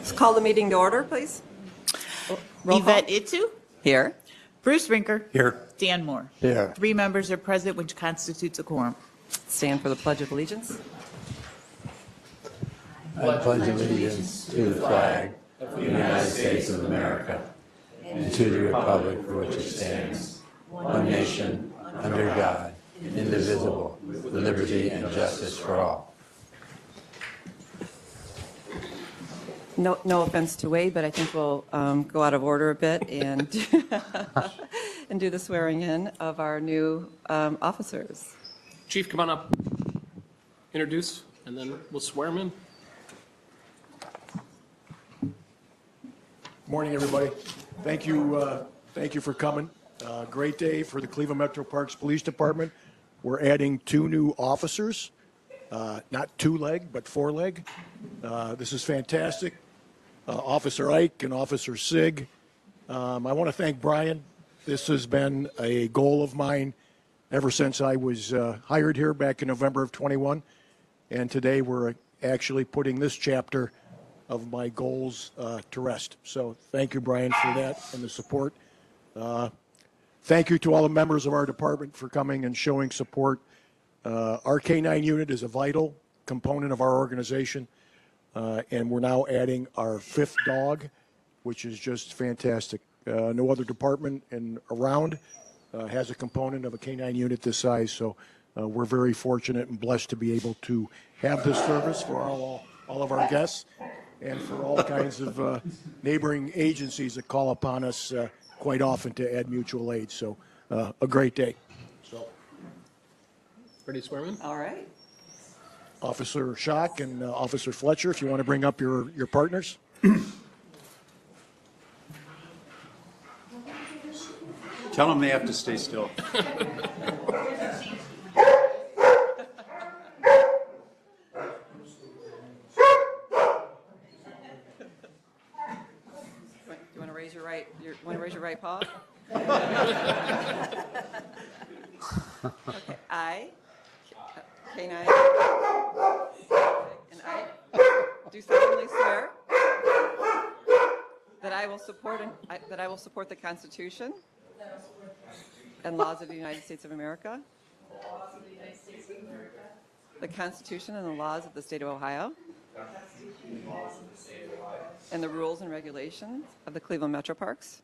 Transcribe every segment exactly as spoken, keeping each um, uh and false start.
Let's call the meeting to order, please. Roll call. Yvette Itu, Here. Bruce Rinker. Here. Dan Moore. Here. Three members are present, which constitutes a quorum. Stand for the Pledge of Allegiance. I pledge allegiance to the flag of the United States of America and to the republic for which it stands, one nation, under God, indivisible, with liberty and justice for all. No, no offense to Wade, but I think we'll um, go out of order a bit and and do the swearing in of our new um, officers. Chief, come on up. Introduce, and then we'll swear him in. Morning, everybody. Thank you, uh, thank you for coming. Uh, great day for the Cleveland Metro Parks Police Department. We're adding two new officers, uh, not two-leg, but four-leg. Uh, this is fantastic. Uh, Officer Ike and Officer Sig. Um, I want to thank Brian. This has been a goal of mine ever since I was uh, hired here back in November of twenty-one. And today we're actually putting this chapter of my goals uh, to rest. So thank you, Brian, for that and the support. Uh, thank you to all the members of our department for coming and showing support. Uh, our K nine unit is a vital component of our organization, uh, and we're now adding our fifth dog, which is just fantastic. Uh, no other department in around uh, has a component of a K nine unit this size, so uh, we're very fortunate and blessed to be able to have this service for all, all of our guests and for all kinds of uh, neighboring agencies that call upon us uh, quite often to add mutual aid. So uh, a great day. So, Ready to swear him in? All right. Officer Schock and uh, Officer Fletcher, if you want to bring up your, your partners. Tell them they have to stay still. You want to raise your right? You want to raise your right paw? Okay. I, K nine, and I do solemnly swear that I will support and I, that I will support the Constitution and laws of the United States of America, the Constitution and the laws of the state of Ohio, and the rules and regulations of the Cleveland Metro Parks.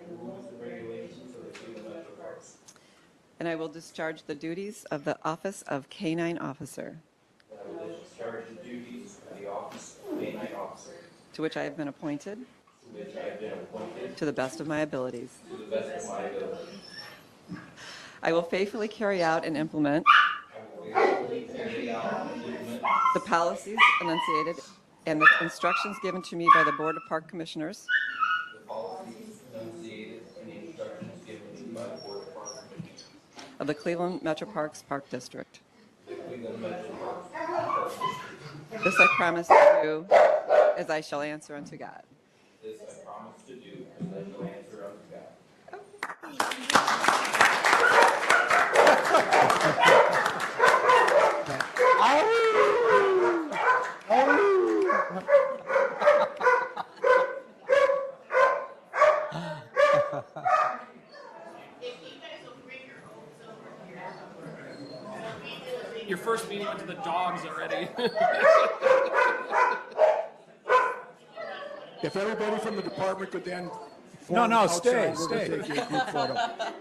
And I will discharge the duties of the office of K nine officer. I will discharge the duties of the office of K nine officer, To which I have been appointed. to which I have been appointed, To the best of my abilities. to the best of my ability. I will faithfully carry out and implement I will faithfully carry out and implement the policies enunciated and the instructions given to me by the Board of Park Commissioners the policies enunciated and the instructions given to me by the Board of Park Commissioners, of the Cleveland Metro Parks Park District. the Cleveland Metro Parks Park District. This I promise to do as I shall answer unto God. This I promise to do, and I shall answer unto God. Your first meeting went to the dogs already. If everybody from the department could then No, form no, outside, stay, we're gonna stay. take you a group photo.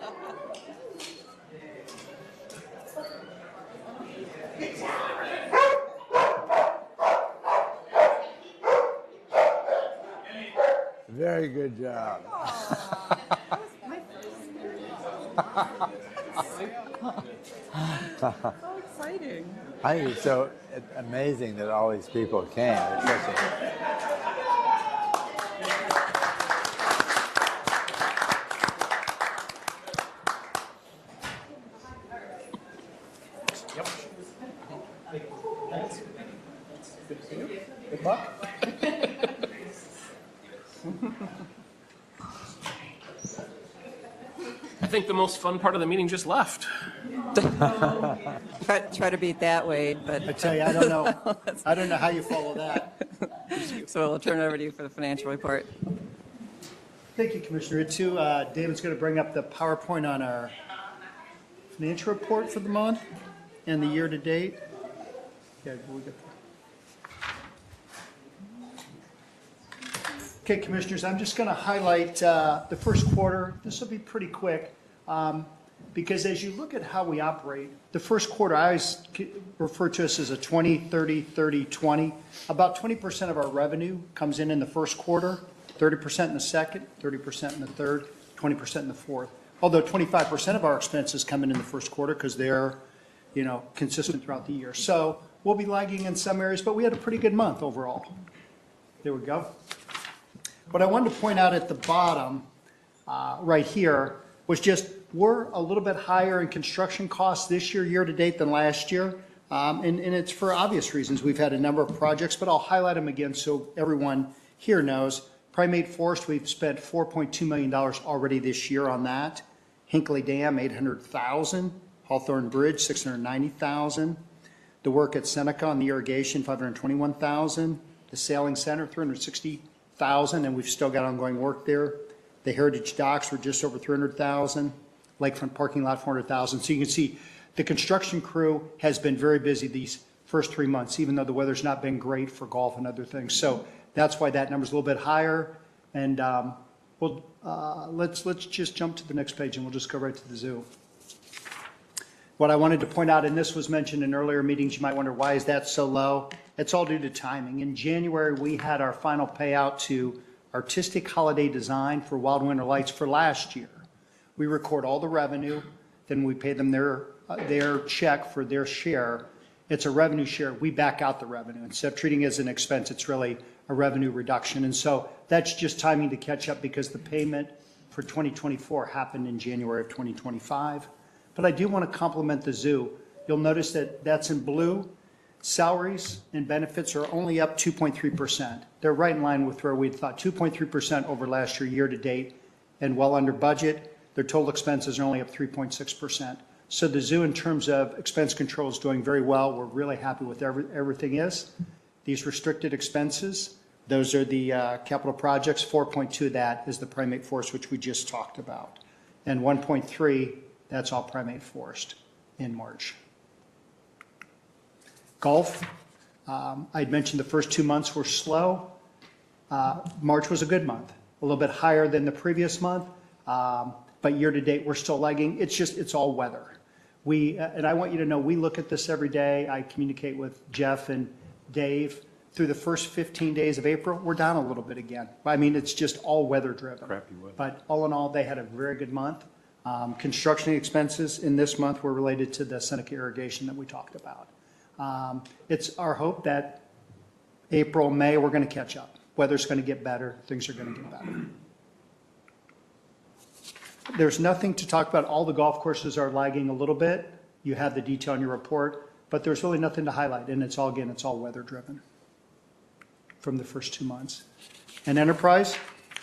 Very good job. So exciting. I think it's so amazing that all these people came. Especially. Good luck. I think the most fun part of the meeting just left. Try, try to beat that, Wade, I but, tell you, I don't know, I don't know how you follow that. so we'll turn it over to you for the financial report. Thank you, Commissioner Itsu. Uh, David's going to bring up the PowerPoint on our financial report for the month and the year-to-date. Yeah, we'll get there. Okay, Commissioners, I'm just going to highlight uh, the first quarter. This will be pretty quick um, because as you look at how we operate, the first quarter, I always refer to us as a twenty, thirty, thirty, twenty. About twenty percent of our revenue comes in in the first quarter, thirty percent in the second, thirty percent in the third, twenty percent in the fourth. Although twenty-five percent of our expenses come in in the first quarter because they're, you know, consistent throughout the year. So we'll be lagging in some areas, but we had a pretty good month overall. There we go. What I wanted to point out at the bottom, uh, right here, was just we're a little bit higher in construction costs this year, year to date, than last year. Um, and, and it's for obvious reasons. We've had a number of projects, but I'll highlight them again so everyone here knows. Primate Forest, we've spent four point two million dollars already this year on that. Hinckley Dam, eight hundred thousand dollars. Hawthorne Bridge, six hundred ninety thousand dollars. The work at Seneca on the irrigation, five hundred twenty-one thousand dollars. The Sailing Center, three hundred sixty thousand dollars, and we've still got ongoing work there. The Heritage Docks were just over three hundred thousand dollars. Lakefront Parking Lot, four hundred thousand dollars. So you can see the construction crew has been very busy these first three months, even though the weather's not been great for golf and other things. So that's why that number's a little bit higher. And um, we'll, uh, let's, let's just jump to the next page and we'll just go right to the zoo. What I wanted to point out, and this was mentioned in earlier meetings, you might wonder why is that so low? It's all due to timing. In January, we had our final payout to Artistic Holiday Design for Wild Winter Lights for last year. We record all the revenue, then we pay them their, uh, their check for their share. It's a revenue share. We back out the revenue. Instead of treating it as an expense, it's really a revenue reduction. And so that's just timing to catch up because the payment for twenty twenty-four happened in January of twenty twenty-five. But I do want to compliment the zoo. You'll notice that that's in blue. Salaries and benefits are only up two point three percent. They're right in line with where we thought, two point three percent over last year, year to date, and well under budget. Their total expenses are only up three point six percent. So the zoo, in terms of expense control, is doing very well. We're really happy with every, everything is. These restricted expenses, those are the uh, capital projects. four point two of that is the Primate Forest, which we just talked about. And one point three, that's all Primate Forest in March. Golf, um, I'd mentioned the first two months were slow. Uh, March was a good month, a little bit higher than the previous month. Um, but year to date, we're still lagging. It's just, it's all weather. We, uh, and I want you to know, we look at this every day. I communicate with Jeff and Dave. Through the first fifteen days of April, we're down a little bit again. I mean, it's just all weather driven. Crappy weather. But all in all, they had a very good month. Um, construction expenses in this month were related to the Seneca irrigation that we talked about. Um, it's our hope that April, May, we're going to catch up. Weather's going to get better. Things are going to get better. There's nothing to talk about. All the golf courses are lagging a little bit. You have the detail in your report, but there's really nothing to highlight. And it's all, again, it's all weather driven from the first two months. And enterprise,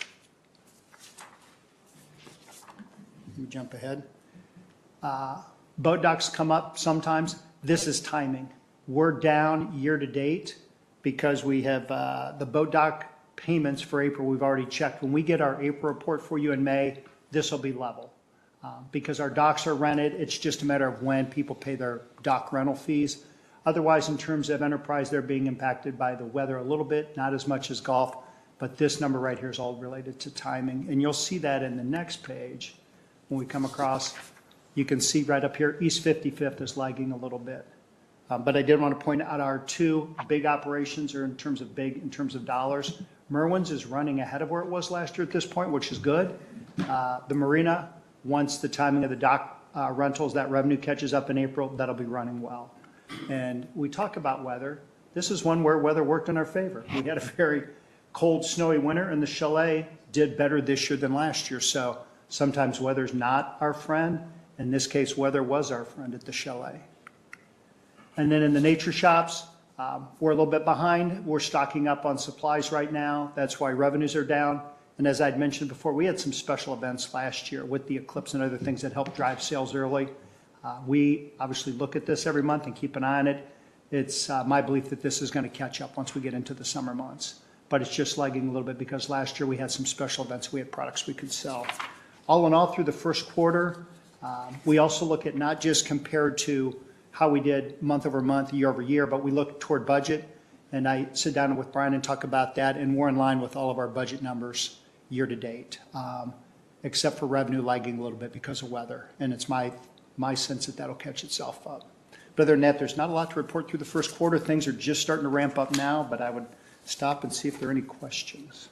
let me jump ahead. Uh, boat docks come up sometimes. This is timing. We're down year to date because we have uh, the boat dock payments for April we've already checked. When we get our April report for you in May, this will be level. Uh, because our docks are rented, it's just a matter of when people pay their dock rental fees. Otherwise, in terms of enterprise, they're being impacted by the weather a little bit, not as much as golf, but this number right here is all related to timing. And you'll see that in the next page when we come across. You can see right up here, East fifty-fifth is lagging a little bit. Um, but I did want to point out our two big operations are in terms of big, in terms of dollars. Merwin's is running ahead of where it was last year at this point, which is good. Uh, the marina, once the timing of the dock uh, rentals, that revenue catches up in April, that'll be running well. And we talk about weather. This is one where weather worked in our favor. We had a very cold, snowy winter, and the chalet did better this year than last year. So sometimes weather's not our friend. In this case, weather was our friend at the chalet. And then in the nature shops, um, we're a little bit behind. We're stocking up on supplies right now. That's why revenues are down. And as I'd mentioned before, we had some special events last year with the eclipse and other things that helped drive sales early. Uh, We obviously look at this every month and keep an eye on it. It's uh, my belief that this is going to catch up once we get into the summer months. But it's just lagging a little bit because last year we had some special events. We had products we could sell. All in all, through the first quarter, um, we also look at not just compared to how we did month over month, year over year, but we look toward budget. And I sit down with Brian and talk about that, and we're in line with all of our budget numbers year to date, um, except for revenue lagging a little bit because of weather. And it's my, my sense that that'll catch itself up. But other than that, there's not a lot to report through the first quarter. Things are just starting to ramp up now, but I would stop and see if there are any questions.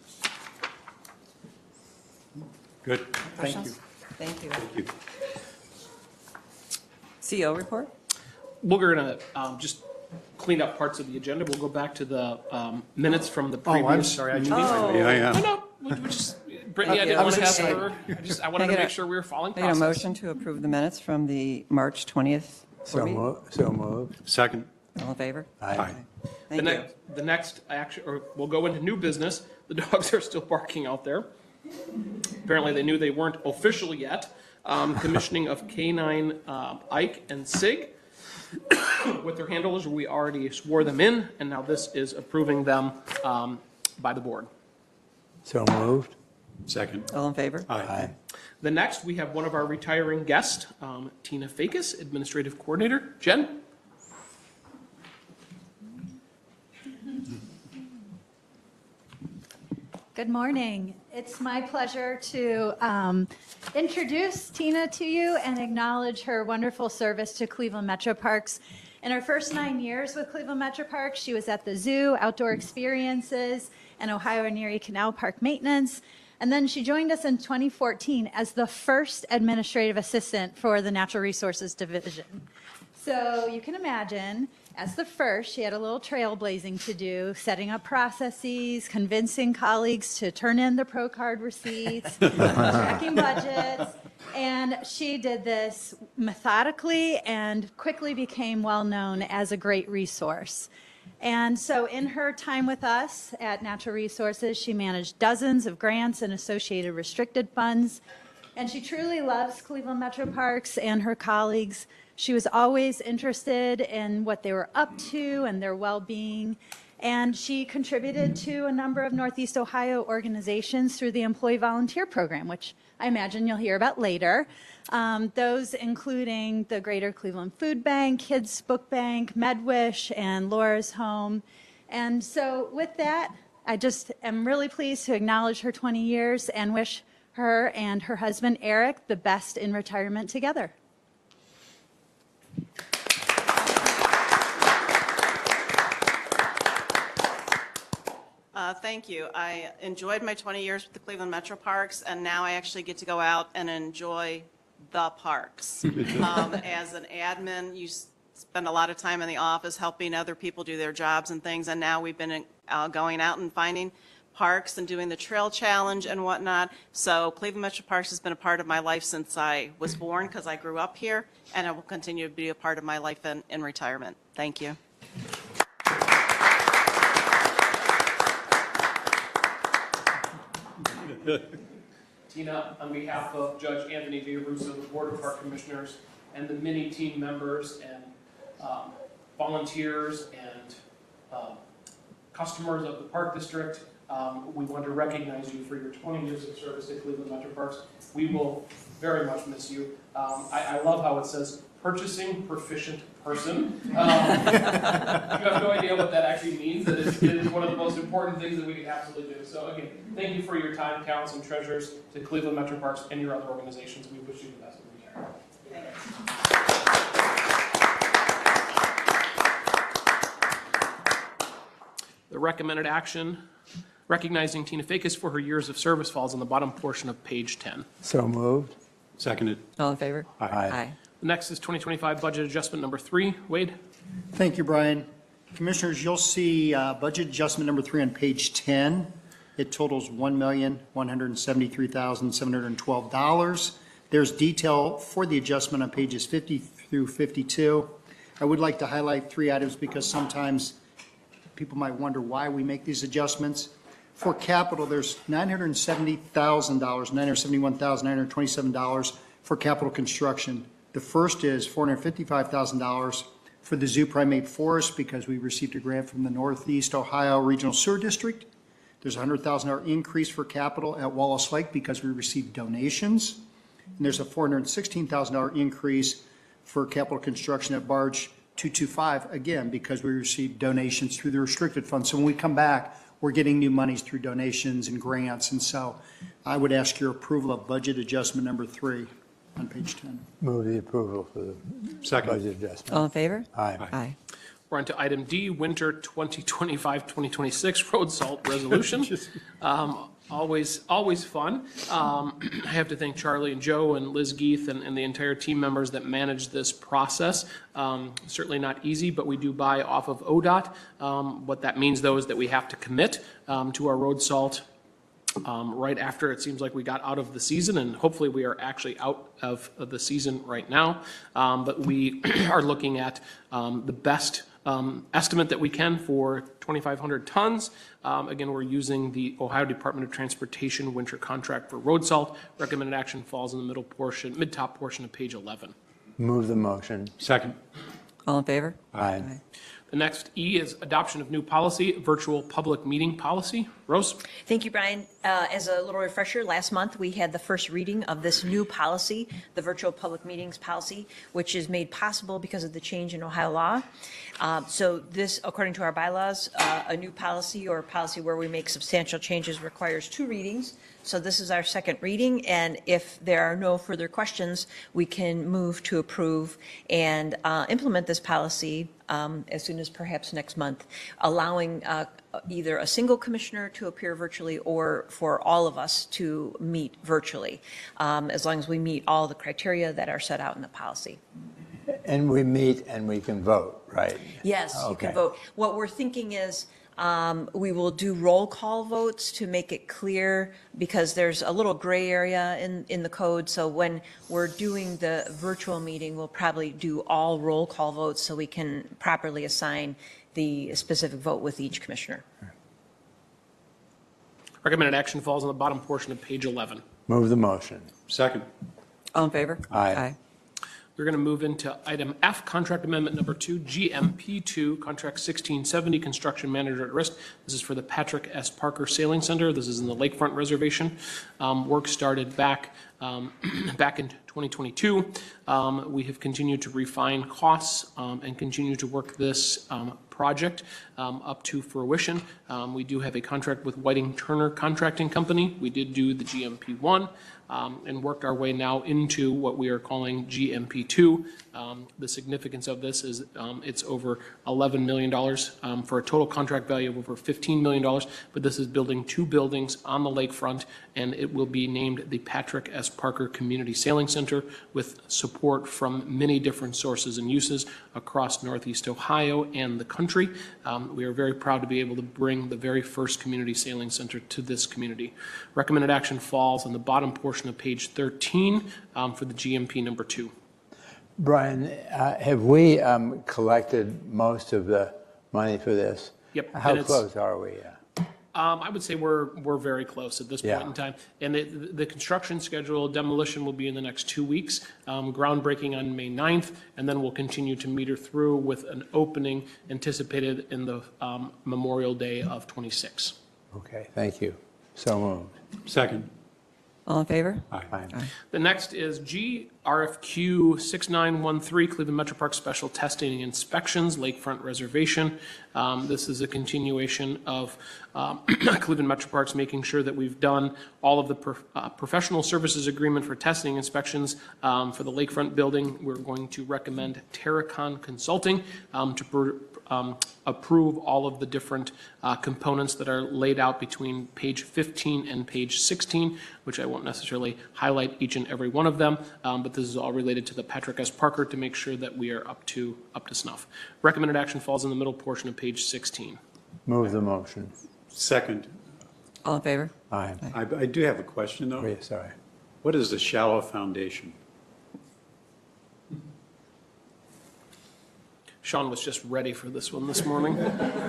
Good. Thank you. Thank you. Thank you. C E O report? We're going to um, just clean up parts of the agenda. We'll go back to the um, minutes from the Oh, previous. I'm sorry. I meeting. Oh. Yeah, No, yeah. no, we we just, Brittany, I Okay, didn't I want to was have excited. her, I just, I wanted Can to I get make a- sure we were following I need a process. motion to approve the minutes from the March twentieth board So meeting. moved. So moved. Second. All in favor? Aye. The Thank you. next, the next action, or we'll go into new business. The dogs are still barking out there. Apparently, they knew they weren't official yet. Um, commissioning of Canine uh, Ike and Sig with their handlers. We already swore them in, and now this is approving them um, by the board. So moved. Second. All in favor? Aye. The next, we have one of our retiring guests, um, Tina Fakis, Administrative Coordinator. Jen? Good morning. It's my pleasure to um, introduce Tina to you and acknowledge her wonderful service to Cleveland Metro Parks. In her first nine years with Cleveland Metro Parks, she was at the zoo, outdoor experiences, and Ohio and Erie Canal Park maintenance. And then she joined us in twenty fourteen as the first administrative assistant for the Natural Resources Division. So you can imagine, as the first, she had a little trailblazing to do, setting up processes, convincing colleagues to turn in the pro card receipts, tracking budgets. And she did this methodically and quickly became well known as a great resource. And so in her time with us at Natural Resources, she managed dozens of grants and associated restricted funds. And she truly loves Cleveland Metro Parks and her colleagues. She was always interested in what they were up to and their well-being. And she contributed to a number of Northeast Ohio organizations through the Employee Volunteer Program, which I imagine you'll hear about later. Um, those including the Greater Cleveland Food Bank, Kids Book Bank, MedWish, and Laura's Home. And so with that, I just am really pleased to acknowledge her twenty years and wish her and her husband, Eric, the best in retirement together. Uh, thank you. I enjoyed my twenty years with the Cleveland Metro Parks, and now I actually get to go out and enjoy the parks. Um, as an admin, you s- spend a lot of time in the office helping other people do their jobs and things, and now we've been uh, going out and finding parks and doing the trail challenge and whatnot. So Cleveland Metro Parks has been a part of my life since I was born because I grew up here, and it will continue to be a part of my life in, in retirement. Thank you. Tina, on behalf of Judge Anthony Villarrusso, the Board of Park Commissioners, and the many team members and um, volunteers and um, customers of the Park District, um, we want to recognize you for your twenty years of service to Cleveland Metro Parks. We will very much miss you. Um, I, I love how it says purchasing proficient person. Um, you have no idea what that actually means. That is, it is one of the most important things that we can absolutely do. So again, thank you for your time, talents, and treasures to Cleveland Metro Parks and your other organizations. We wish you the best in retirement. The recommended action recognizing Tina Fakis for her years of service falls on the bottom portion of page ten. So moved. Seconded. All in favor? Aye. Aye. The next is twenty twenty-five budget adjustment number three. Wade? Thank you, Brian. Commissioners, you'll see uh, budget adjustment number three on page ten. It totals one million, one hundred seventy-three thousand, seven hundred twelve dollars. There's detail for the adjustment on pages fifty through fifty-two. I would like to highlight three items because sometimes people might wonder why we make these adjustments. For capital, there's nine hundred seventy thousand dollars, nine hundred seventy-one thousand, nine hundred twenty-seven dollars for capital construction The first is four hundred fifty-five thousand dollars for the zoo primate forest because we received a grant from the Northeast Ohio Regional Sewer District. There's a one hundred thousand dollars increase for capital at Wallace Lake because we received donations. And there's a four hundred sixteen thousand dollars increase for capital construction at Barge two twenty-five, again, because we received donations through the restricted fund. So when we come back, we're getting new monies through donations and grants. And so I would ask your approval of budget adjustment number three on page ten. Move the approval for the Second. budget adjustment. All in favor? Aye. Aye. We're on to item D, winter twenty twenty-five twenty twenty-six road salt resolution. Um, Always, always fun. Um, I have to thank Charlie and Joe and Liz Geith and, and the entire team members that manage this process. Um, certainly not easy, but we do buy off of O D O T. Um, what that means, though, is that we have to commit um, to our road salt um, right after it seems like we got out of the season, and hopefully we are actually out of, of the season right now. Um, but we are looking at um, the best Um, estimate that we can for twenty-five hundred tons. Um, again, we're using the Ohio Department of Transportation winter contract for road salt. Recommended action falls in the middle portion, mid-top portion of page eleven. Move the motion. Second. All in favor? Aye. The next E is adoption of new policy, virtual public meeting policy. Rose? Thank you, Brian. Uh, As a little refresher, last month, we had the first reading of this new policy, the virtual public meetings policy, which is made possible because of the change in Ohio law. Um, So this, according to our bylaws, uh, a new policy or a policy where we make substantial changes requires two readings. So this is our second reading, and if there are no further questions, we can move to approve and uh, implement this policy um, as soon as perhaps next month, allowing uh, either a single commissioner to appear virtually or for all of us to meet virtually, um, as long as we meet all the criteria that are set out in the policy. And we meet and we can vote, right? Yes, you can Okay. vote. What we're thinking is, um, we will do roll call votes to make it clear, because there's a little gray area in, in the code. So when we're doing the virtual meeting, we'll probably do all roll call votes so we can properly assign the specific vote with each commissioner. Recommended action falls on the bottom portion of page eleven. Move the motion. Second. All in favor? Aye. We're going to move into item F, contract amendment number two, G M P two, contract sixteen seventy, construction manager at risk. This is for the Patrick S. Parker Sailing Center. This is in the Lakefront Reservation. Um, work started back, um, back in twenty twenty-two. Um, we have continued to refine costs um, and continue to work this um, project um, up to fruition. Um, we do have a contract with Whiting Turner Contracting Company. We did do the G M P one. Um, and worked our way now into what we are calling G M P two. Um, the significance of this is um, it's over eleven million dollars um, for a total contract value of over fifteen million dollars, but this is building two buildings on the lakefront, and it will be named the Patrick S. Parker Community Sailing Center with support from many different sources and uses across Northeast Ohio and the country. Um, we are very proud to be able to bring the very first community sailing center to this community. Recommended action falls on the bottom portion of page thirteen um, for the G M P number two. Brian, uh, have we um, collected most of the money for this? Yep, How and it's- close are we? Uh, Um, I would say we're, we're very close at this point Yeah. in time. And the, the construction schedule, demolition will be in the next two weeks, um, groundbreaking on May ninth, and then we'll continue to meter through with an opening anticipated in the um, Memorial Day of twenty-six. Okay, thank you. So moved. Second. All in favor? Aye. The next is G R F Q six nine one three, Cleveland Metro Park Special Testing and Inspections, Lakefront Reservation. Um, This is a continuation of um, Cleveland Metro Parks making sure that we've done all of the prof- uh, professional services agreement for testing inspections um, for the Lakefront building. We're going to recommend Terracon Consulting um, to pr- um, approve all of the different uh, components that are laid out between page fifteen and page sixteen, which I won't necessarily highlight each and every one of them, um, but this is all related to the Patrick S. Parker to make sure that we are up to up to snuff. Recommended action falls in the middle portion of page sixteen. Move the motion. Second. All in favor? Aye. I, I do have a question, though. Oh, yeah, sorry. What is the shallow foundation? Sean was just ready for this one this morning.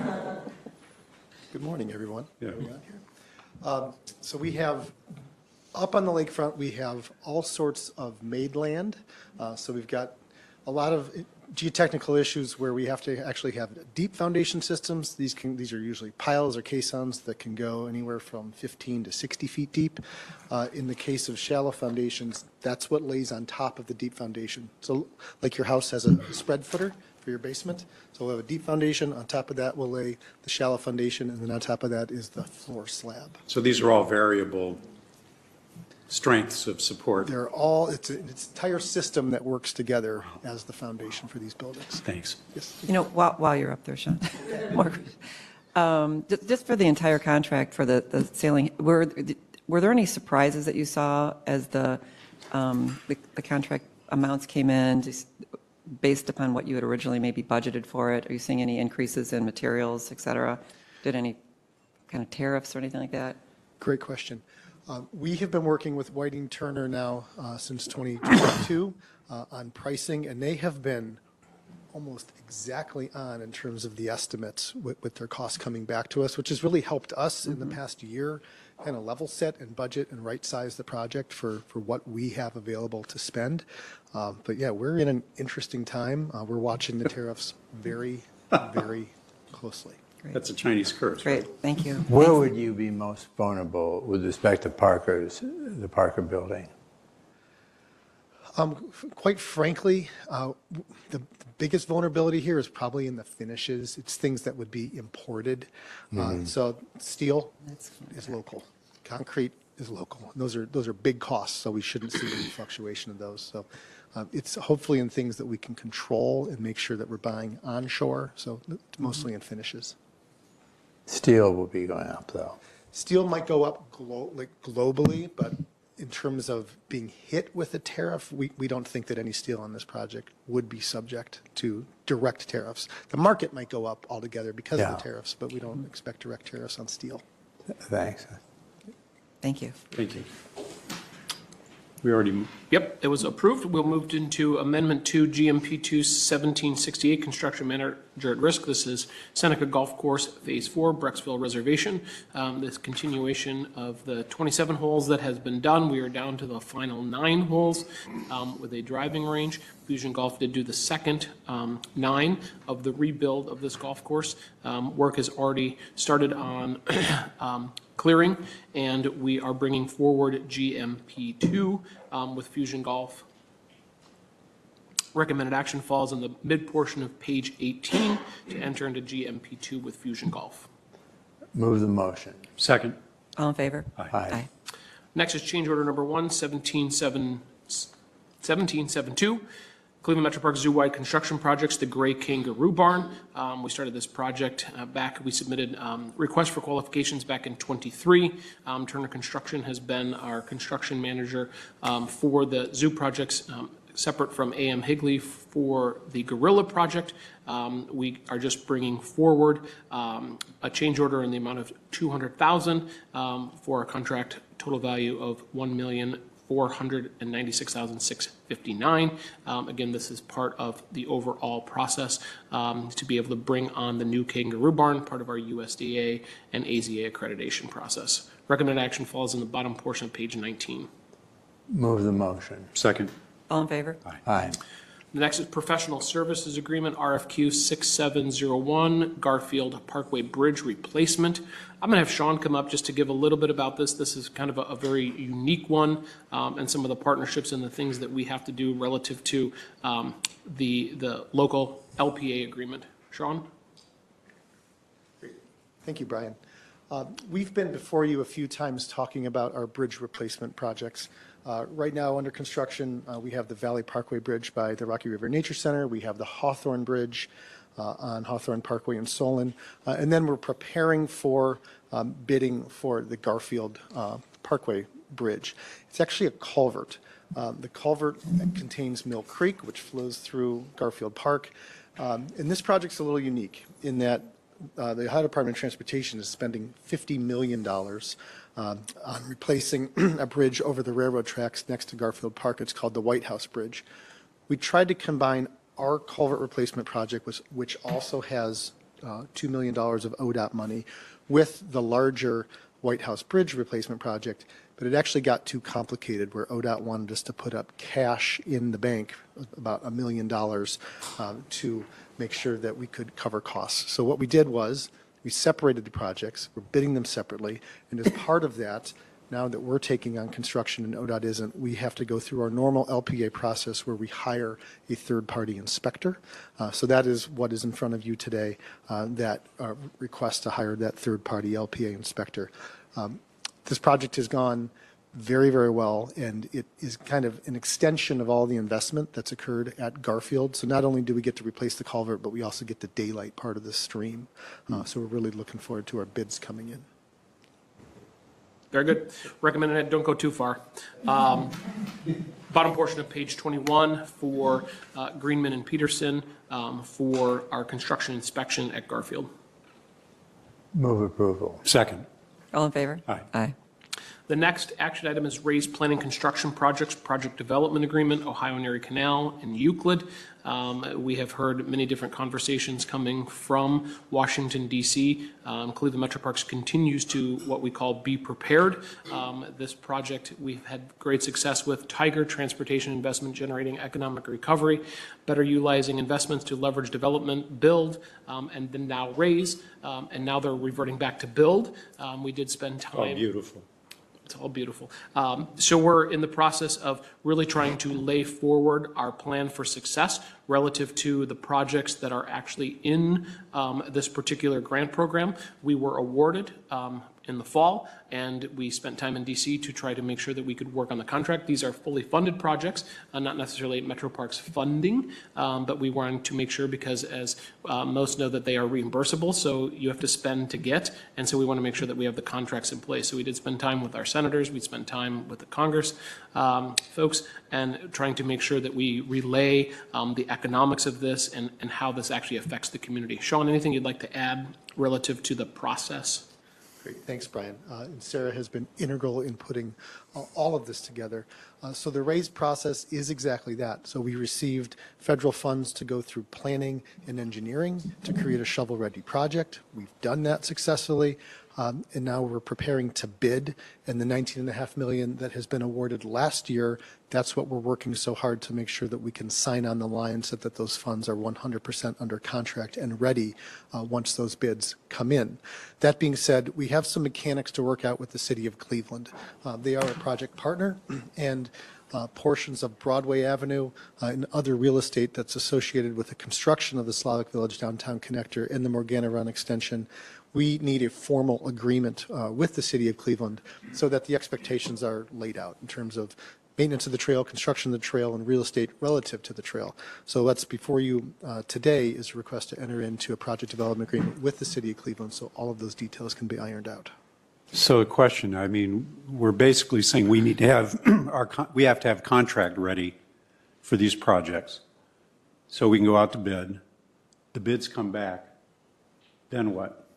Good morning, everyone. Yeah. Are we on here? Um, So we have Up on the lakefront, we have all sorts of made land. Uh, So we've got a lot of geotechnical issues where we have to actually have deep foundation systems. These can, these are usually piles or caissons that can go anywhere from fifteen to sixty feet deep. Uh, In the case of shallow foundations, that's what lays on top of the deep foundation. So like your house has a spread footer for your basement. So we'll have a deep foundation. On top of that, we'll lay the shallow foundation, and then on top of that is the floor slab. So these are all variable strengths of support. They're all, it's, a- it's an entire system that works together as the foundation for these buildings. Thanks. Yes. You know, while, while you're up there, Sean, more, um, ju- just for the entire contract for the, the sailing, were, were there any surprises that you saw as the, um, the, the contract amounts came in, just based upon what you had originally maybe budgeted for it? Are you seeing any increases in materials, et cetera? Did any kind of tariffs or anything like that? Great question. Uh, We have been working with Whiting Turner now uh, since twenty twenty-two uh, on pricing, and they have been almost exactly on in terms of the estimates with, with their costs coming back to us, which has really helped us in the past year kind of level set and budget and right size the project for, for what we have available to spend. Um, But yeah, we're in an interesting time. Uh, We're watching the tariffs very, very closely. That's a Chinese curse, right? Great, thank you. Where would you be most vulnerable with respect to Parker's, the Parker building? Um, f- Quite frankly, uh, w- the the biggest vulnerability here is probably in the finishes. It's things that would be imported. Uh, So steel is local, concrete is local. And Those are, those are big costs, so we shouldn't see any fluctuation of those. So uh, it's hopefully in things that we can control and make sure that we're buying onshore, so it's mostly in finishes. Steel will be going up, though. Steel might go up glo- like globally, but in terms of being hit with a tariff, we, we don't think that any steel on this project would be subject to direct tariffs. The market might go up altogether because of Yeah. the tariffs, but we don't expect direct tariffs on steel. Thanks. Thank you. Thank you. We already, Yep, it was approved. We'll move into Amendment two, G M P two seventeen sixty-eight, Construction Manager at Risk. This is Seneca Golf Course Phase Four, Brecksville Reservation. Um, This continuation of the twenty-seven holes that has been done. We are down to the final nine holes um, with a driving range. Fusion Golf did do the second um, nine of the rebuild of this golf course. Um, Work has already started on um, clearing, and we are bringing forward G M P two um, with Fusion Golf. Recommended action falls in the mid portion of page eighteen to enter into G M P two with Fusion Golf. Move the motion. second. All in favor? Aye. Next is change order number one, seventeen seven two. Cleveland Metro Park Zoo-wide construction projects, the Gray Kangaroo Barn. Um, we started this project uh, back, we submitted um, requests for qualifications back in twenty-three. Um, Turner Construction has been our construction manager um, for the zoo projects, um, separate from A M Higley for the Gorilla project. Um, we are just bringing forward um, a change order in the amount of two hundred thousand dollars um, for a contract total value of one million four hundred ninety-six thousand six hundred fifty-nine dollars. Um, again, this is part of the overall process um, to be able to bring on the new Kangaroo Barn, part of our U S D A and A Z A accreditation process. Recommended action falls in the bottom portion of page nineteen. Move the motion. Second. All in favor? Aye. The next is Professional Services Agreement, R F Q six seven zero one, Garfield Parkway Bridge Replacement. I'm going to have Sean come up just to give a little bit about this. This is kind of a, a very unique one, um, and some of the partnerships and the things that we have to do relative to um, the, the local L P A agreement. Sean? Thank you, Brian. Uh, We've been before you a few times talking about our bridge replacement projects. Uh, Right now, under construction, uh, we have the Valley Parkway Bridge by the Rocky River Nature Center. We have the Hawthorne Bridge uh, on Hawthorne Parkway in Solon. Uh, And then we're preparing for um, bidding for the Garfield uh, Parkway Bridge. It's actually a culvert. Um, The culvert contains Mill Creek, which flows through Garfield Park. Um, And this project's a little unique in that uh, the Ohio Department of Transportation is spending fifty million dollars um, on replacing a bridge over the railroad tracks next to Garfield Park. It's called the White House Bridge. We tried to combine our culvert replacement project, which, which also has uh, two million dollars of O D O T money, with the larger White House Bridge replacement project, but it actually got too complicated where O D O T wanted us to put up cash in the bank, about a million dollars, um, to make sure that we could cover costs. So what we did was we separated the projects, we're bidding them separately, and as part of that, now that we're taking on construction and O D O T isn't, we have to go through our normal L P A process where we hire a third-party inspector. Uh, so that is what is in front of you today, uh, that uh, request to hire that third-party L P A inspector. Um, this project has gone very, very well, and it is kind of an extension of all the investment that's occurred at Garfield. So not only do we get to replace the culvert, but we also get the daylight part of the stream. Uh, so we're really looking forward to our bids coming in. Very good. Recommended it, don't go too far. Um, Bottom portion of page twenty-one for uh, Greenman and Peterson um, for our construction inspection at Garfield. Move approval. Second. All in favor? Aye. Aye. The next action item is raised planning construction projects, project development agreement, Ohio and Erie Canal in Euclid. Um, we have heard many different conversations coming from Washington, D C. Um, Cleveland Metro Parks continues to what we call be prepared. Um, this project we've had great success with. Tiger Transportation Investment generating economic recovery, better utilizing investments to leverage development, build, um, and then now raise. Um, and now they're reverting back to build. Um, we did spend time. Oh, beautiful. It's all beautiful. Um, so we're in the process of really trying to lay forward our plan for success relative to the projects that are actually in um, this particular grant program. We were awarded um, in the fall, and we spent time in D C to try to make sure that we could work on the contract. These are fully funded projects, uh, not necessarily Metro Parks funding, um, but we wanted to make sure because as uh, most know that they are reimbursable, so you have to spend to get, and so we want to make sure that we have the contracts in place. So we did spend time with our senators, we spent time with the Congress um, folks, and trying to make sure that we relay um, the economics of this and, and how this actually affects the community. Sean, anything you'd like to add relative to the process? Great, thanks, Brian. Uh, and Sarah has been integral in putting uh, all of this together. Uh, so the raise process is exactly that. So we received federal funds to go through planning and engineering to create a shovel-ready project. We've done that successfully. Um, and now we're preparing to bid, and the nineteen and a half million that has been awarded last year, that's what we're working so hard to make sure that we can sign on the line so that those funds are one hundred percent under contract and ready uh, once those bids come in. That being said, we have some mechanics to work out with the city of Cleveland. Uh, they are a project partner, and Uh, portions of Broadway Avenue uh, and other real estate that's associated with the construction of the Slavic Village Downtown Connector and the Morgana Run extension, we need a formal agreement uh, with the city of Cleveland so that the expectations are laid out in terms of maintenance of the trail, construction of the trail, and real estate relative to the trail. So what's before you uh, today is a request to enter into a project development agreement with the city of Cleveland so all of those details can be ironed out. So the question, I mean, we're basically saying we need to have our, con- we have to have contract ready for these projects. So we can go out to bid, the bids come back, then what?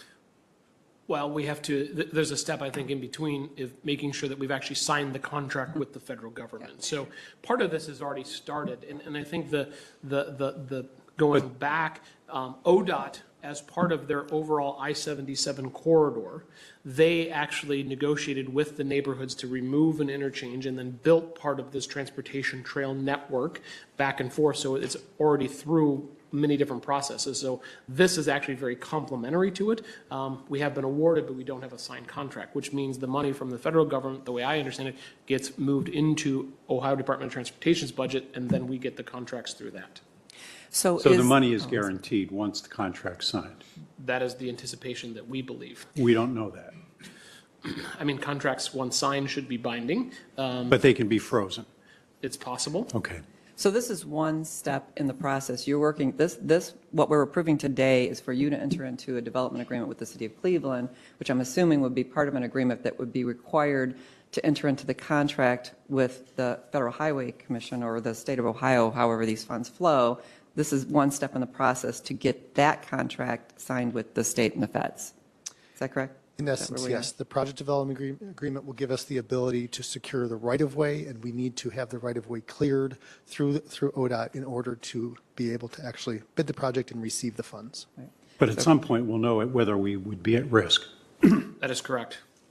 Well, we have to, th- there's a step, I think, in between of making sure that we've actually signed the contract with the federal government. So part of this has already started, and, and I think the, the, the, the going back, um, O D O T, as part of their overall I seventy-seven corridor, they actually negotiated with the neighborhoods to remove an interchange and then built part of this transportation trail network back and forth. So it's already through many different processes. So this is actually very complementary to it. Um, we have been awarded, but we don't have a signed contract, which means the money from the federal government, the way I understand it, gets moved into Ohio Department of Transportation's budget, and then we get the contracts through that. So, So is, the money is guaranteed once the contract's signed. That is the anticipation that we believe. We don't know that. I mean, contracts once signed should be binding. Um, But they can be frozen. It's possible. Okay. So this is one step in the process. You're working, this, this, what we're approving today is for you to enter into a development agreement with the city of Cleveland, which I'm assuming would be part of an agreement that would be required to enter into the contract with the Federal Highway Commission or the state of Ohio, however these funds flow. This is one step in the process to get that contract signed with the state and the feds. Is that correct? In essence, yes. The project development agree- agreement will give us the ability to secure the right-of-way, and we need to have the right-of-way cleared through through O D O T in order to be able to actually bid the project and receive the funds. Right. But at some point, we'll know whether we would be at risk. That is correct.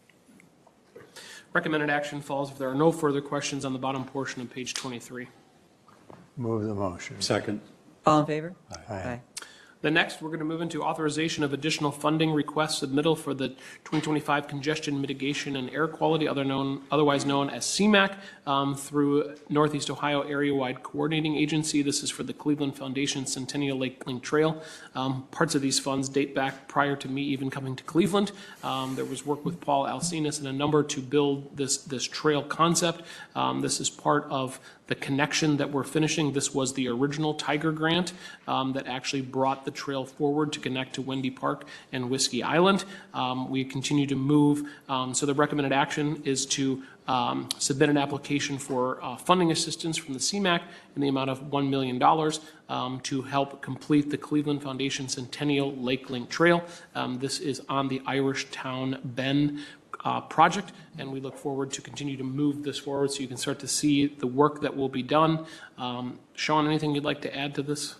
Recommended action falls if there are no further questions on the bottom portion of page twenty-three. Move the motion. Second. All in favor? Aye. The next, we're going to move into authorization of additional funding request submittal for the twenty twenty-five Congestion Mitigation and Air Quality, other known, otherwise known as C MAC, um, through Northeast Ohio Area-Wide Coordinating Agency. This is for the Cleveland Foundation Centennial Lake Link Trail. Um, parts of these funds date back prior to me even coming to Cleveland. Um, there was work with Paul Alcinas and a number to build this, this trail concept. Um, this is part of the connection that we're finishing. This was the original Tiger grant um, that actually brought the trail forward to connect to Wendy Park and Whiskey Island. Um, we continue to move. Um, so the recommended action is to um, submit an application for uh, funding assistance from the C MAC in the amount of one million dollars um, to help complete the Cleveland Foundation Centennial Lake Link Trail. Um, this is on the Irish Town Bend Uh, project, and we look forward to continue to move this forward so you can start to see the work that will be done. Um, Sean, anything you'd like to add to this?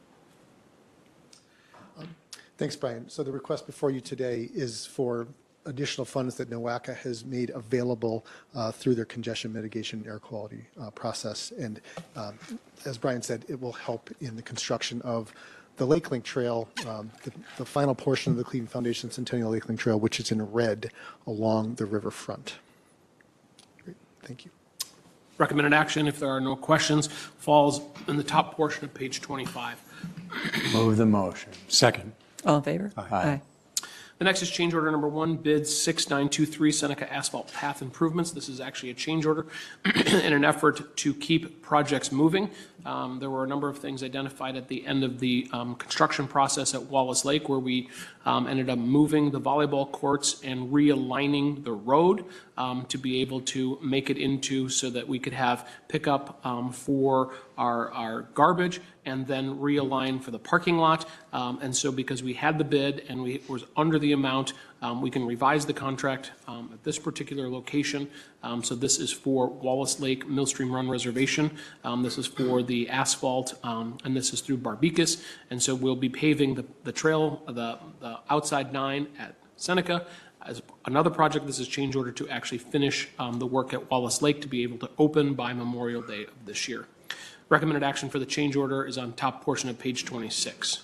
Um, thanks, Brian. So the request before you today is for additional funds that NOACA has made available uh, through their congestion mitigation and air quality uh, process. And um, as Brian said, it will help in the construction of the Lake Link Trail, um, the, the final portion of the Cleveland Foundation Centennial Lake Link Trail, which is in red along the riverfront. Great, thank you. Recommended action, if there are no questions, falls in the top portion of page twenty-five. Move the motion. Second. All in favor? Aye. The next is change order number one, bid six nine two three Seneca Asphalt Path Improvements. This is actually a change order in an effort to keep projects moving. Um, there were a number of things identified at the end of the um, construction process at Wallace Lake where we um, ended up moving the volleyball courts and realigning the road um, to be able to make it into so that we could have pickup um, for our, our garbage and then realign for the parking lot. Um, and so because we had the bid and we was under the amount, um, we can revise the contract um, at this particular location. Um, so this is for Wallace Lake Millstream Run Reservation. Um, this is for the asphalt, um, and this is through Barbicas. And so we'll be paving the, the trail, the, the outside nine at Seneca. As another project, this is change order to actually finish um, the work at Wallace Lake to be able to open by Memorial Day of this year. Recommended action for the change order is on top portion of page twenty-six.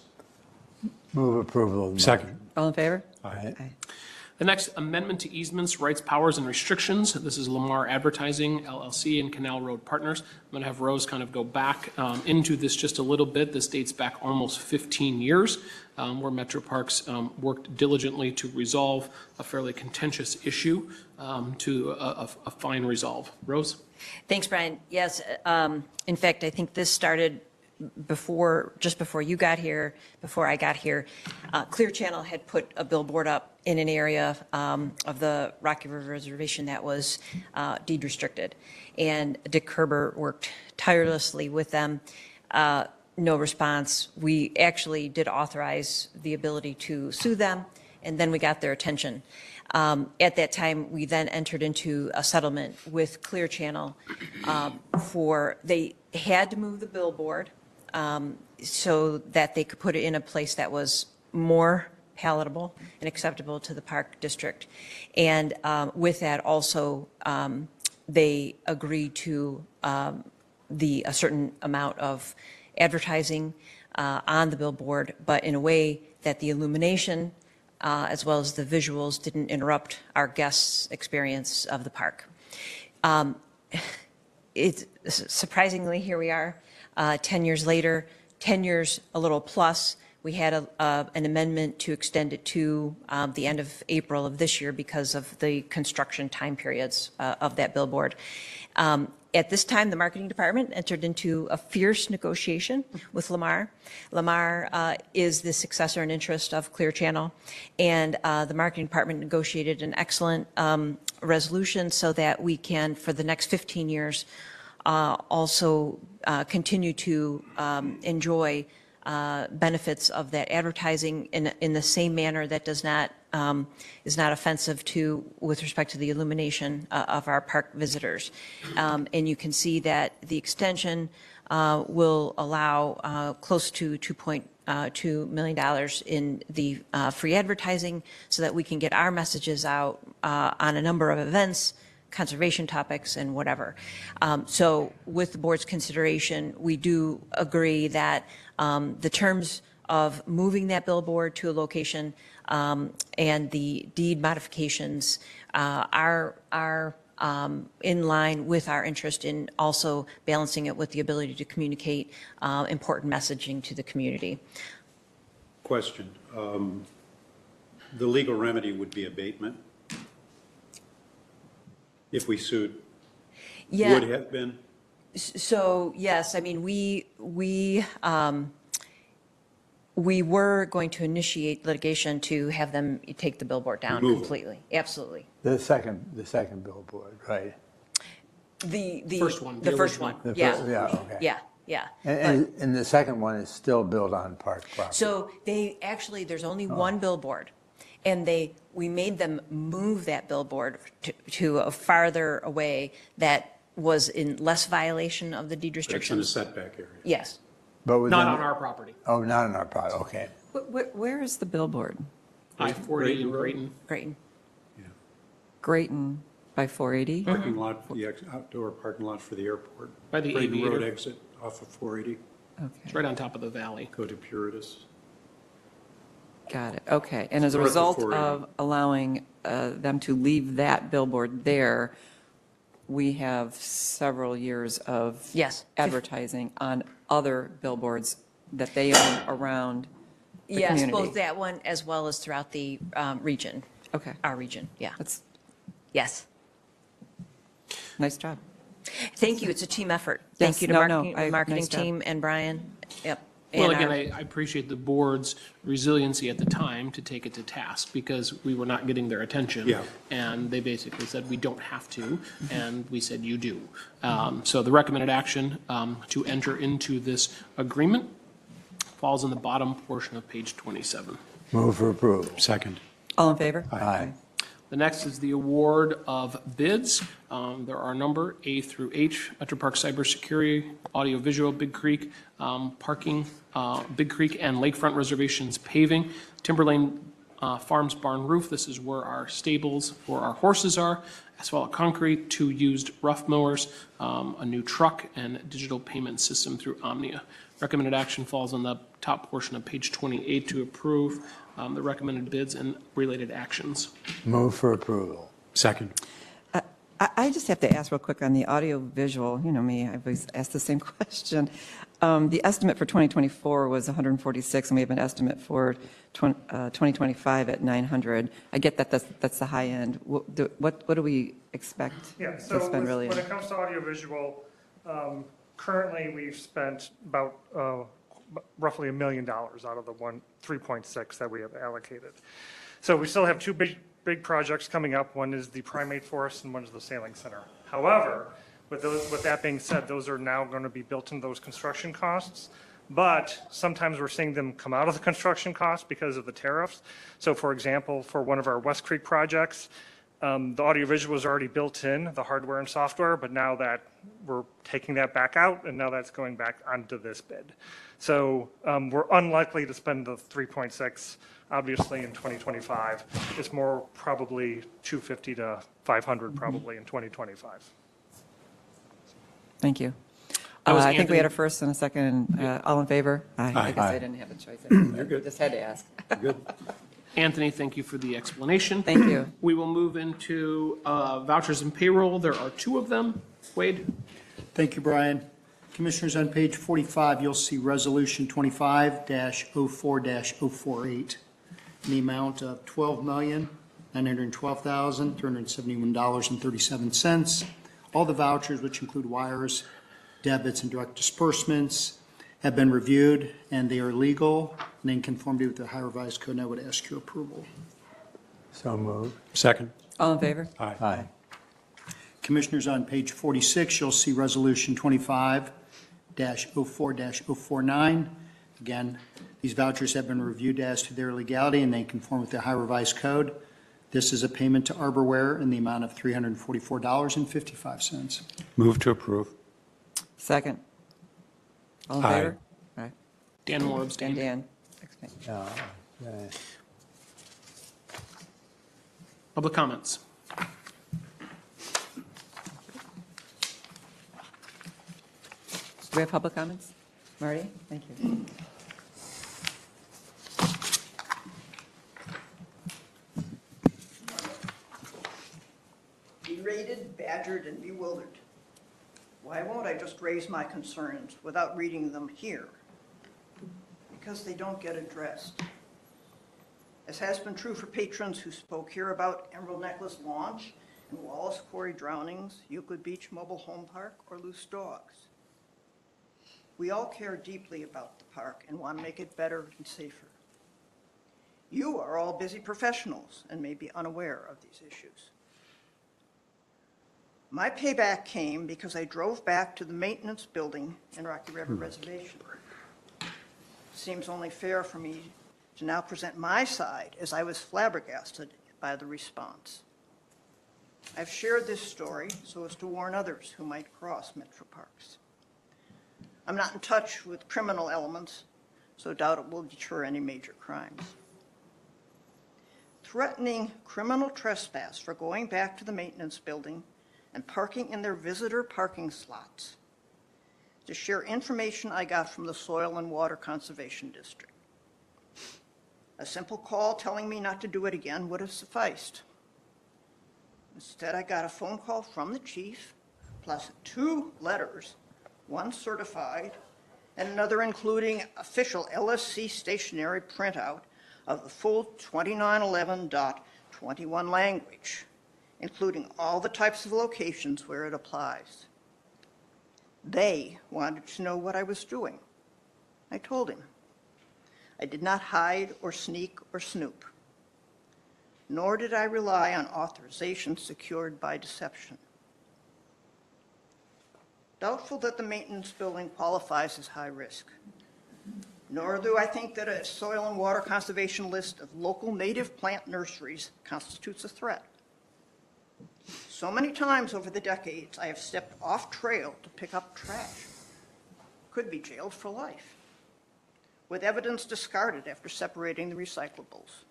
Move approval of the Second. All in favor? Aye. Aye. The next, amendment to easements, rights, powers, and restrictions. This is Lamar Advertising, L L C, and Canal Road Partners. I'm going to have Rose kind of go back um, into this just a little bit. This dates back almost fifteen years, um, where Metro Parks um, worked diligently to resolve a fairly contentious issue um, to a, a, a fine resolve. Rose? Thanks, Brian. Yes, um, in fact, I think this started before, just before you got here, before I got here. uh, Clear Channel had put a billboard up in an area um, of the Rocky River Reservation that was uh, deed restricted. And Dick Kerber worked tirelessly with them. Uh, no response. We actually did authorize the ability to sue them, and then we got their attention. Um, at that time, we then entered into a settlement with Clear Channel um, for, they had to move the billboard um, so that they could put it in a place that was more palatable and acceptable to the park district. And um, with that also, um, they agreed to um, the, a certain amount of advertising uh, on the billboard, but in a way that the illumination Uh, as well as the visuals didn't interrupt our guests' experience of the park. Um, it's surprisingly, here we are, uh, ten years later, ten years a little plus. We had a, uh, an amendment to extend it to um, the end of April of this year because of the construction time periods uh, of that billboard. Um, At this time, the marketing department entered into a fierce negotiation with Lamar. Lamar uh, is the successor in interest of Clear Channel, and uh, the marketing department negotiated an excellent um, resolution so that we can, for the next fifteen years, uh, also uh, continue to um, enjoy uh, benefits of that advertising in, in the same manner that does not Um, is not offensive to with respect to the illumination uh, of our park visitors. Um, and you can see that the extension uh, will allow uh, close to two point two million dollars in the uh, free advertising so that we can get our messages out uh, on a number of events conservation topics and whatever. Um, So with the board's consideration, we do agree that um, the terms of moving that billboard to a location um, and the deed modifications uh, are, are um, in line with our interest in also balancing it with the ability to communicate uh, important messaging to the community. Question. Um, The legal remedy would be abatement if we sued? Yeah. Would have been? So, yes, I mean, we, we, um, we were going to initiate litigation to have them take the billboard down Remove it. completely. Absolutely. The second, the second billboard, right? The, the. First one, The the first original. one, The yeah. fir- Yeah, okay. Yeah, yeah. And, and, and the second one is still built on park property. So they, actually, there's only one billboard. And they, we made them move that billboard to, to a farther away that was in less violation of the deed That's in a restrictions. setback area. Yes. But within- Not on our property. Oh, not on our property, okay. Wh- wh- Where is the billboard? I forty in Brayton. Great. Grayton by four eighty? Parking lot, the ex- outdoor parking lot for the airport. By the Brayton Road Aviator. exit off of four eighty. It's right on top of the valley. Go to Puritas. Got it, okay. And as a North of result four eighty. of allowing uh, them to leave that billboard there, we have several years of Yes. advertising on other billboards that they own around the Yes, community. both that one as well as throughout the um, region, Okay, our region, yeah. that's, Yes. nice job. Thank you, it's a team effort. Yes, Thank you to no, no, marketing, I- marketing nice job. team and Brian. Yep. Well, And again, our- I, I appreciate the board's resiliency at the time to take it to task because we were not getting their attention. Yeah. And they basically said, we don't have to, and we said, you do. Um, So the recommended action um, to enter into this agreement falls in the bottom portion of page twenty-seven. Move for approval. Second. All in favor? Aye. The next is the award of bids. Um, There are a number, A through H, Metro Park Cybersecurity, Audiovisual, Big Creek, um, Parking, uh, Big Creek and Lakefront Reservations Paving, Timberlane uh, Farms Barn Roof, this is where our stables for our horses are, Asphalt Concrete, two used rough mowers, um, a new truck, and digital payment system through Omnia. Recommended action falls on the top portion of page twenty-eight to approve um, the recommended bids and related actions. Move for approval. Second. I, I just have to ask real quick on the audio visual, you know me, I've always asked the same question. Um, The estimate for twenty twenty-four was one hundred forty-six, and we have an estimate for twenty, uh, twenty twenty-five at nine hundred. I get that that's, that's the high end. What, do- what, what do we expect Yeah, to so spend with- really? when it comes to audiovisual, um, currently, we've spent about uh, roughly a million dollars out of the one, three point six that we have allocated. So we still have two big, big projects coming up. One is the primate forest and one is the sailing center. However, with those, with that being said, those are now going to be built into those construction costs. But sometimes we're seeing them come out of the construction costs because of the tariffs. So for example, for one of our West Creek projects, Um, the audiovisual was already built in, the hardware and software, but now that we're taking that back out, and now that's going back onto this bid. So um, we're unlikely to spend the three point six, obviously, in twenty twenty-five. It's more probably two fifty to five hundred probably in twenty twenty-five. Thank you. That Uh, was I think we had a Anthony. first and a second. Uh, All in favor? Aye. I guess I Aye. didn't have a choice. I good. just had to ask. Good. Anthony, thank you for the explanation. Thank you. We will move into uh, vouchers and payroll. There are two of them. Wade? Thank you, Brian. Commissioners, on page forty-five, you'll see Resolution twenty-five dash oh four dash oh forty-eight in the amount of twelve million, nine hundred twelve thousand, three hundred seventy-one dollars and thirty-seven cents. All the vouchers, which include wires, debits, and direct disbursements, have been reviewed, and they are legal and in conformity with the Ohio Revised Code, and I would ask your approval. So moved. Second. All in favor? Aye. Aye. Commissioners, on page forty-six, you'll see Resolution twenty-five dash oh four dash oh forty-nine. Again, these vouchers have been reviewed as to their legality, and they conform with the Ohio Revised Code. This is a payment to Arborware in the amount of three hundred forty-four dollars and fifty-five cents. Move to approve. Second. All in Aye. favor? Aye. Dan Moore And abstained. Dan? Uh, okay. Public comments. we have public comments? Marty, thank you. Berated, badgered, and bewildered. Why won't I just raise my concerns without reading them here? Because they don't get addressed. As has been true for patrons who spoke here about Emerald Necklace launch and Wallace Quarry drownings, Euclid Beach Mobile Home Park, or loose dogs. We all care deeply about the park and want to make it better and safer. You are all busy professionals and may be unaware of these issues. My payback came because I drove back to the maintenance building in Rocky River Reservation. Seems only fair for me to now present my side, as I was flabbergasted by the response. I've shared this story so as to warn others who might cross Metro Parks. I'm not in touch with criminal elements, so doubt it will deter any major crimes. Threatening criminal trespass for going back to the maintenance building and parking in their visitor parking slots to share information I got from the Soil and Water Conservation District. A simple call telling me not to do it again would have sufficed. Instead, I got a phone call from the chief, plus two letters, one certified, and another including official L S C stationery printout of the full twenty-nine eleven point twenty-one language, including all the types of locations where it applies. They wanted to know what I was doing. I told him. I did not hide or sneak or snoop, nor did I rely on authorization secured by deception. Doubtful that the maintenance building qualifies as high risk, nor do I think that a soil and water conservation list of local native plant nurseries constitutes a threat. So many times over the decades, I have stepped off trail to pick up trash. Could be jailed for life, with evidence discarded after separating the recyclables.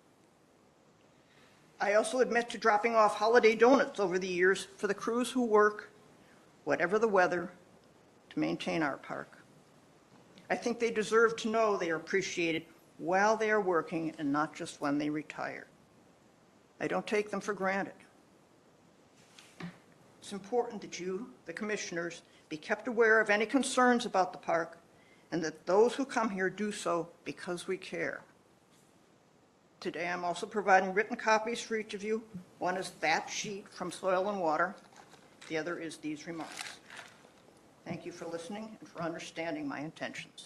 I also admit to dropping off holiday donuts over the years for the crews who work, whatever the weather, to maintain our park. I think they deserve to know they are appreciated while they are working and not just when they retire. I don't take them for granted. It's important that you, the commissioners, be kept aware of any concerns about the park and that those who come here do so because we care. Today, I'm also providing written copies for each of you. One is that sheet from Soil and Water. The other is these remarks. Thank you for listening and for understanding my intentions.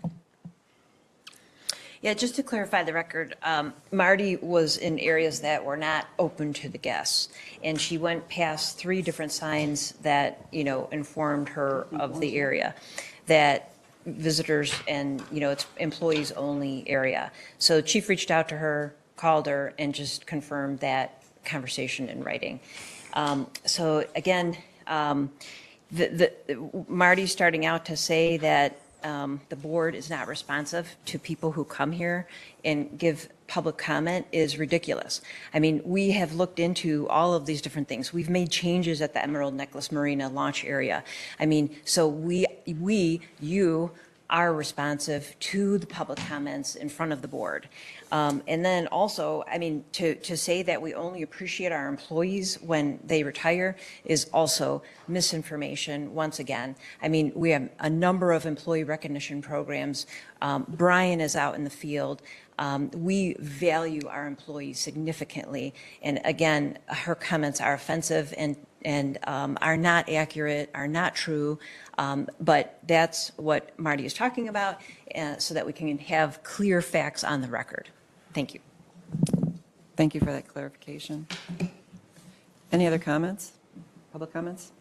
Yeah, just to clarify the record, um, Marty was in areas that were not open to the guests, and she went past three different signs that, you know, informed her of the area, that visitors and, you know, it's employees only area. So Chief reached out to her, called her, and just confirmed that conversation in writing. Um, so again, um, the, the Marty's starting out to say that Um, the board is not responsive to people who come here and give public comment is ridiculous. I mean, we have looked into all of these different things. We've made changes at the Emerald Necklace Marina launch area. I mean, so we, we, you are responsive to the public comments in front of the board. Um, and then also, I mean, to, to say that we only appreciate our employees when they retire is also misinformation once again. I mean, we have a number of employee recognition programs. Um, Brian is out in the field. Um, we value our employees significantly. And again, her comments are offensive and and um, are not accurate, are not true, um, but that's what Marty is talking about, uh, so that we can have clear facts on the record. Thank you. Thank you for that clarification. Any other comments? Public comments?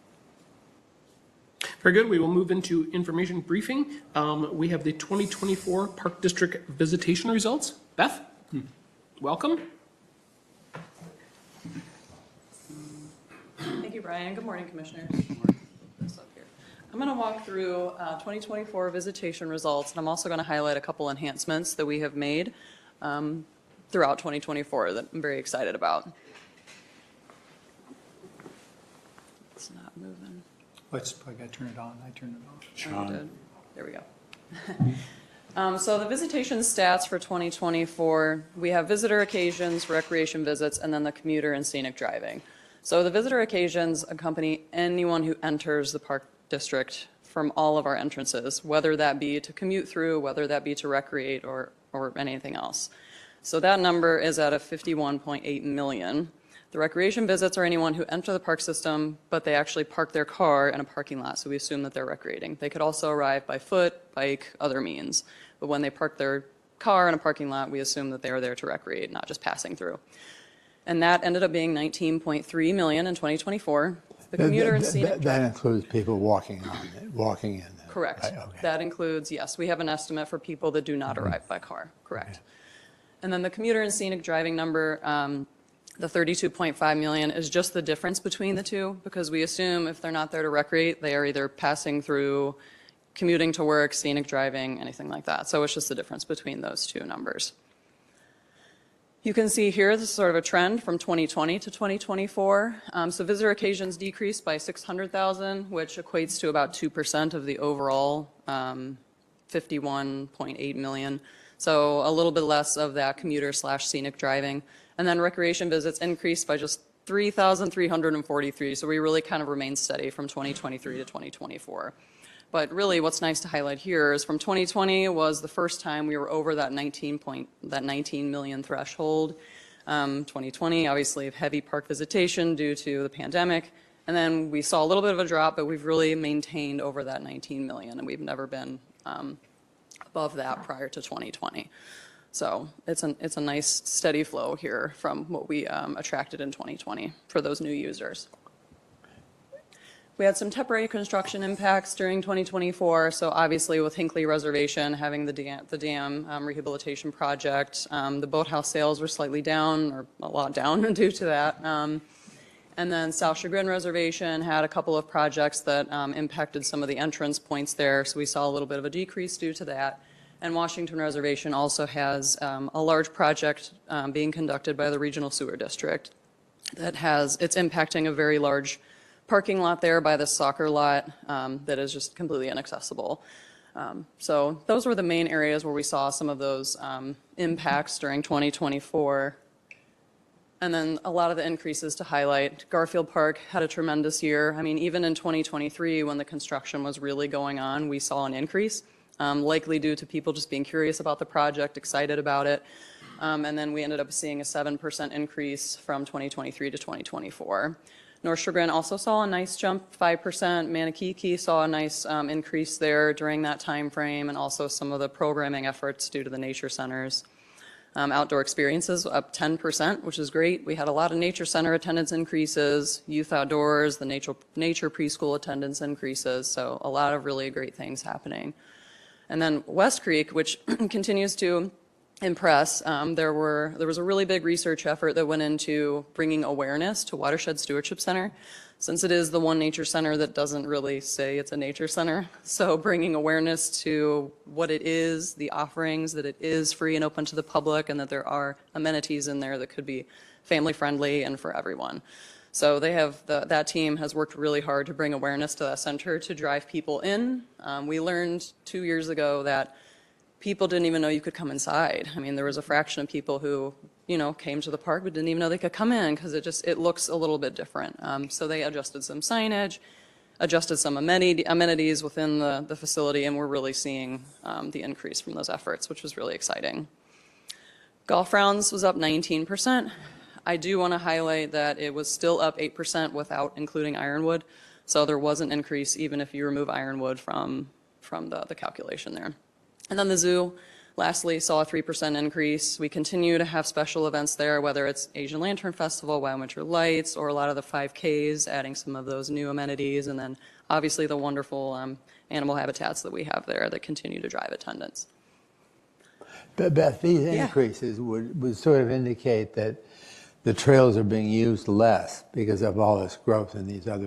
Very good. We will move into information briefing. Um, we have the twenty twenty-four Park District visitation results. Beth, welcome. Thank you, Brian. Good morning, Commissioners. This up here. I'm going to walk through uh, twenty twenty-four visitation results, and I'm also going to highlight a couple enhancements that we have made um, throughout twenty twenty-four that I'm very excited about. It's not moving. Let's, I got to turn it on. I turned it on. Sean. did. There we go. Um, So the visitation stats for twenty twenty-four, we have visitor occasions, recreation visits, and then the commuter and scenic driving. So the visitor occasions accompany anyone who enters the park district from all of our entrances, whether that be to commute through, whether that be to recreate, or, or anything else. So that number is at a fifty-one point eight million. The recreation visits are anyone who enter the park system, but they actually park their car in a parking lot, so we assume that they're recreating. They could also arrive by foot, bike, other means. But when they park their car in a parking lot, we assume that they are there to recreate, not just passing through. And that ended up being nineteen point three million in twenty twenty-four. The commuter and That- scenic. that- That includes people walking on it, walking in. Correct. Right, okay. That includes, yes, we have an estimate for people that do not arrive by car, correct. And then the commuter and scenic driving number, um, the thirty-two point five million is just the difference between the two, because we assume if they're not there to recreate, they are either passing through, commuting to work, scenic driving, anything like that. So it's just the difference between those two numbers. You can see here, this is sort of a trend from twenty twenty to twenty twenty-four. Um, so visitor occasions decreased by six hundred thousand, which equates to about two percent of the overall um, fifty-one point eight million. So a little bit less of that commuter slash scenic driving. And then recreation visits increased by just three thousand three hundred forty-three. So we really kind of remained steady from twenty twenty-three to twenty twenty-four. But really what's nice to highlight here is from twenty twenty was the first time we were over that nineteen point, that nineteen million threshold. Um, twenty twenty, obviously, heavy park visitation due to the pandemic. And then we saw a little bit of a drop, but we've really maintained over that nineteen million, and we've never been um, above that prior to twenty twenty. So it's an, it's a nice steady flow here from what we um, attracted in twenty twenty for those new users. We had some temporary construction impacts during twenty twenty-four. So obviously with Hinckley Reservation having the dam, the dam um, rehabilitation project, um, the boathouse sales were slightly down, or a lot down due to that. Um, and then South Chagrin Reservation had a couple of projects that um, impacted some of the entrance points there. So we saw a little bit of a decrease due to that. And Washington Reservation also has um, a large project um, being conducted by the Regional Sewer District that has, it's impacting a very large parking lot there by the soccer lot um, that is just completely inaccessible. Um, so those were the main areas where we saw some of those um, impacts during twenty twenty-four. And then a lot of the increases to highlight. Garfield Park had a tremendous year. I mean, even in twenty twenty-three, when the construction was really going on, we saw an increase, um, likely due to people just being curious about the project, excited about it. Um, and then we ended up seeing a seven percent increase from twenty twenty-three to twenty twenty-four. North Chagrin also saw a nice jump, five percent. Manakiki saw a nice um, increase there during that time frame, and also some of the programming efforts due to the nature centers. Um, outdoor experiences up ten percent, which is great. We had a lot of nature center attendance increases, youth outdoors, the nature, nature preschool attendance increases, so a lot of really great things happening. And then West Creek, which continues to impress. Um, there were there was a really big research effort that went into bringing awareness to Watershed Stewardship Center, since it is the one nature center that doesn't really say it's a nature center. So bringing awareness to what it is, the offerings, that it is free and open to the public, and that there are amenities in there that could be family friendly and for everyone. So they have the, that team has worked really hard to bring awareness to that center to drive people in. Um, we learned two years ago that people didn't even know you could come inside. I mean, there was a fraction of people who, you know, came to the park but didn't even know they could come in because it just, it looks a little bit different. Um, so they adjusted some signage, adjusted some amenity, amenities within the, the facility, and we're really seeing um, the increase from those efforts, which was really exciting. Golf rounds was up nineteen percent. I do want to highlight that it was still up eight percent without including Ironwood. So there was an increase even if you remove Ironwood from, from the, the calculation there. And then the zoo, lastly, saw a three percent increase. We continue to have special events there, whether it's Asian Lantern Festival, Wild Winter Lights, or a lot of the five Ks, adding some of those new amenities, and then obviously the wonderful um, animal habitats that we have there that continue to drive attendance. But Beth, these Yeah. increases would, would sort of indicate that the trails are being used less because of all this growth in these other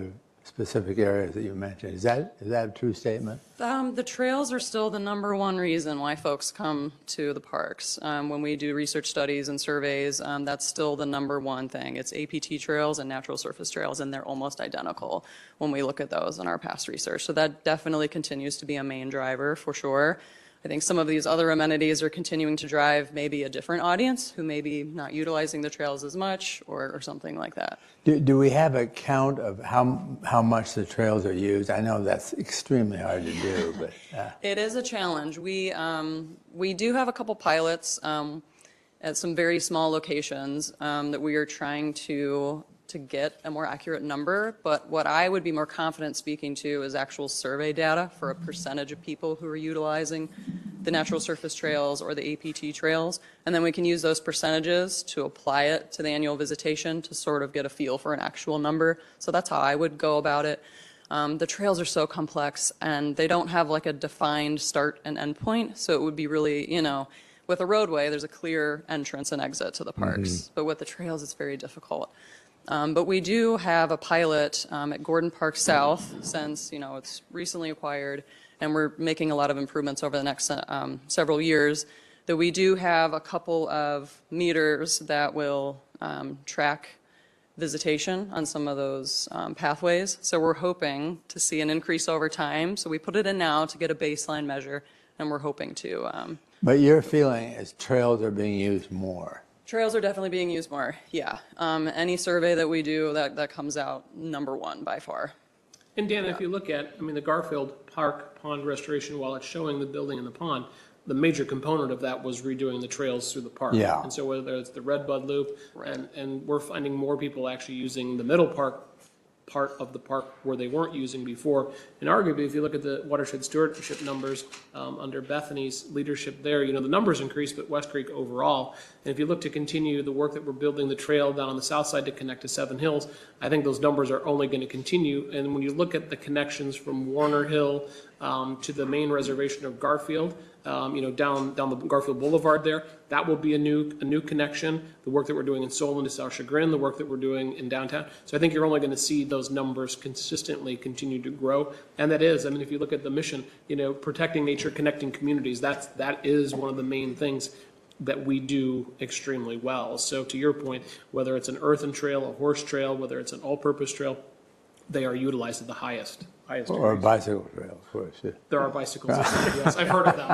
specific areas that you mentioned. Is that, is that a true statement? Um, the trails are still the number one reason why folks come to the parks. Um, when we do research studies and surveys, um, that's still the number one thing. It's A P T trails and natural surface trails, and they're almost identical when we look at those in our past research. So that definitely continues to be a main driver for sure. I think some of these other amenities are continuing to drive maybe a different audience who may be not utilizing the trails as much or, or something like that. Do, do we have a count of how, how much the trails are used? I know that's extremely hard to do, but. Uh. It is a challenge. We, um, we do have a couple pilots um, at some very small locations um, that we are trying to to get a more accurate number, but what I would be more confident speaking to is actual survey data for a percentage of people who are utilizing the natural surface trails or the A P T trails, and then we can use those percentages to apply it to the annual visitation to sort of get a feel for an actual number. So that's how I would go about it. Um, the trails are so complex, and they don't have like a defined start and end point, so it would be really, you know, with a roadway, there's a clear entrance and exit to the parks, mm-hmm. but with the trails, it's very difficult. Um, but we do have a pilot um, at Gordon Park South since, you know, it's recently acquired, and we're making a lot of improvements over the next um, several years, that we do have a couple of meters that will um, track visitation on some of those um, pathways. So we're hoping to see an increase over time. So we put it in now to get a baseline measure, and we're hoping to. Um, but your feeling is trails are being used more. Trails are definitely being used more, yeah. Um, any survey that we do, that, that comes out number one by far. And Dan, yeah. if you look at, I mean, the Garfield Park pond restoration, while it's showing the building and the pond, the major component of that was redoing the trails through the park. Yeah. And so whether it's the Red Bud Loop, right. and, and we're finding more people actually using the middle park part of the park where they weren't using before. And arguably, if you look at the watershed stewardship numbers um, under Bethany's leadership there, you know, the numbers increased, but West Creek overall. And if you look to continue the work that we're building the trail down on the south side to connect to Seven Hills, I think those numbers are only going to continue. And when you look at the connections from Warner Hill um, to the main reservation of Garfield, Um, you know, down down the Garfield Boulevard there, that will be a new a new connection. The work that we're doing in Solon to South Chagrin, the work that we're doing in downtown. So I think you're only going to see those numbers consistently continue to grow. And that is, I mean, if you look at the mission, you know, protecting nature, connecting communities, that's that is one of the main things that we do extremely well. So to your point, whether it's an earthen trail, a horse trail, whether it's an all-purpose trail, they are utilized at the highest. highest or a degrees. bicycle trail, of course. Yeah. There are bicycles. Yes, I've heard of that.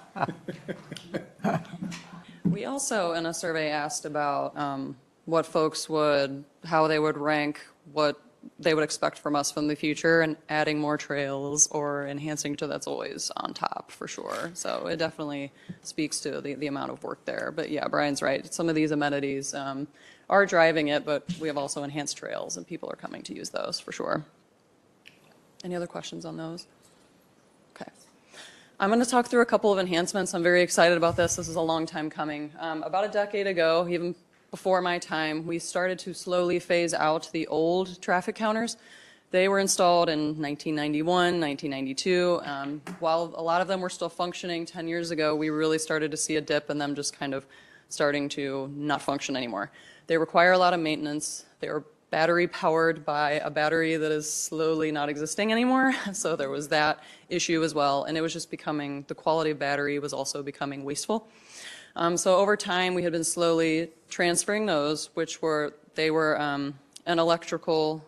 We also, in a survey, asked about um, what folks would, how they would rank what they would expect from us from the future, and adding more trails or enhancing to that's always on top for sure. So it definitely speaks to the, the amount of work there. But yeah, Brian's right. Some of these amenities um, are driving it, but we have also enhanced trails, and people are coming to use those for sure. Any other questions on those? Okay. I'm going to talk through a couple of enhancements. I'm very excited about this. This is a long time coming. Um, about a decade ago, even before my time, we started to slowly phase out the old traffic counters. They were installed in nineteen ninety-one, nineteen ninety-two. Um, while a lot of them were still functioning ten years ago, we really started to see a dip in them just kind of starting to not function anymore. They require a lot of maintenance. They were battery powered by a battery that is slowly not existing anymore. So there was that issue as well. And it was just becoming, the quality of battery was also becoming wasteful. Um, so over time, we had been slowly transferring those, which were, they were um, an electrical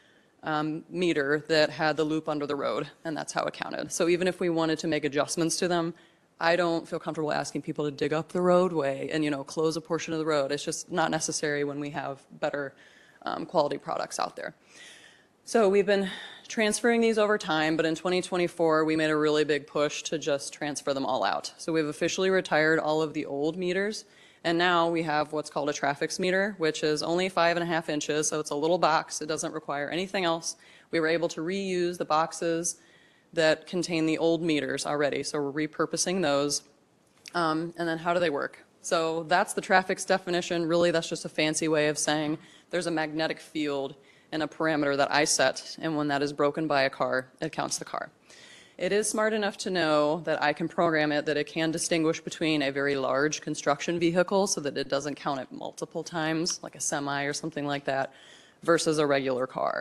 um, meter that had the loop under the road, and that's how it counted. So even if we wanted to make adjustments to them, I don't feel comfortable asking people to dig up the roadway and, you know, close a portion of the road. It's just not necessary when we have better um, quality products out there. So we've been transferring these over time, but in twenty twenty-four, we made a really big push to just transfer them all out. So we've officially retired all of the old meters, and now we have what's called a Trafix meter, which is only five and a half inches, so it's a little box. It doesn't require anything else. We were able to reuse the boxes that contain the old meters already, so we're repurposing those. Um, and then how do they work? So that's the Trafix definition. Really, that's just a fancy way of saying there's a magnetic field and a parameter that I set, and when that is broken by a car, it counts the car. It is smart enough to know that I can program it that it can distinguish between a very large construction vehicle so that it doesn't count it multiple times, like a semi or something like that, versus a regular car.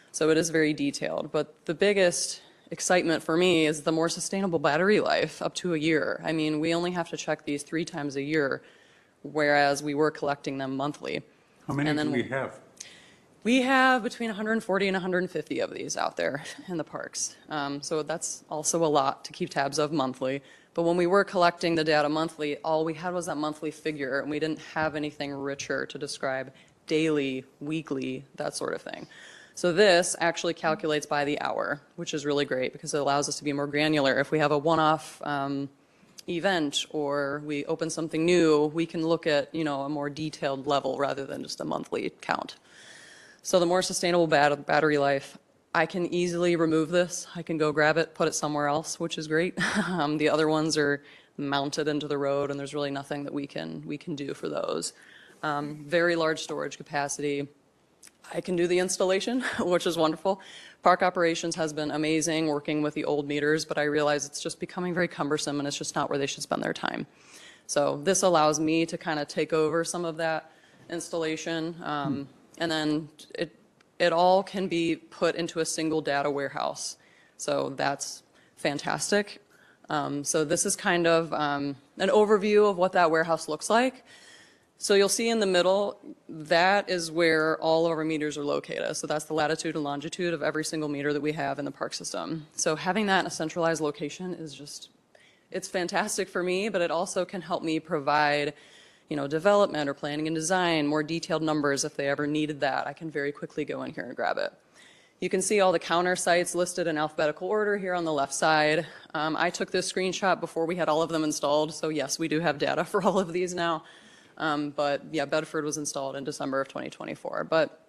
So it is very detailed. But the biggest excitement for me is the more sustainable battery life, up to a year. I mean, we only have to check these three times a year, whereas we were collecting them monthly. How many And do then we have? We have between one hundred forty and one hundred fifty of these out there in the parks. Um, so that's also a lot to keep tabs of monthly. But when we were collecting the data monthly, all we had was that monthly figure, and we didn't have anything richer to describe daily, weekly, that sort of thing. So this actually calculates by the hour, which is really great because it allows us to be more granular. If we have a one-off um, event or we open something new, we can look at, you know, a more detailed level rather than just a monthly count. So the more sustainable bat battery life, I can easily remove this. I can go grab it, put it somewhere else, which is great. um, the other ones are mounted into the road, and there's really nothing that we can we can do for those. Um, very large storage capacity. I can do the installation, which is wonderful. Park operations has been amazing working with the old meters, but I realize it's just becoming very cumbersome, and it's just not where they should spend their time. So this allows me to kind of take over some of that installation. Um, And then it, it all can be put into a single data warehouse. So that's fantastic. Um, so this is kind of um, an overview of what that warehouse looks like. So you'll see in the middle, that is where all of our meters are located. So that's the latitude and longitude of every single meter that we have in the park system. So having that in a centralized location is just, it's fantastic for me, but it also can help me provide you know, development or planning and design, more detailed numbers if they ever needed that. I can very quickly go in here and grab it. You can see all the counter sites listed in alphabetical order here on the left side. Um, I took this screenshot before we had all of them installed, so yes, we do have data for all of these now. Um, but yeah, Bedford was installed in December of twenty twenty-four. But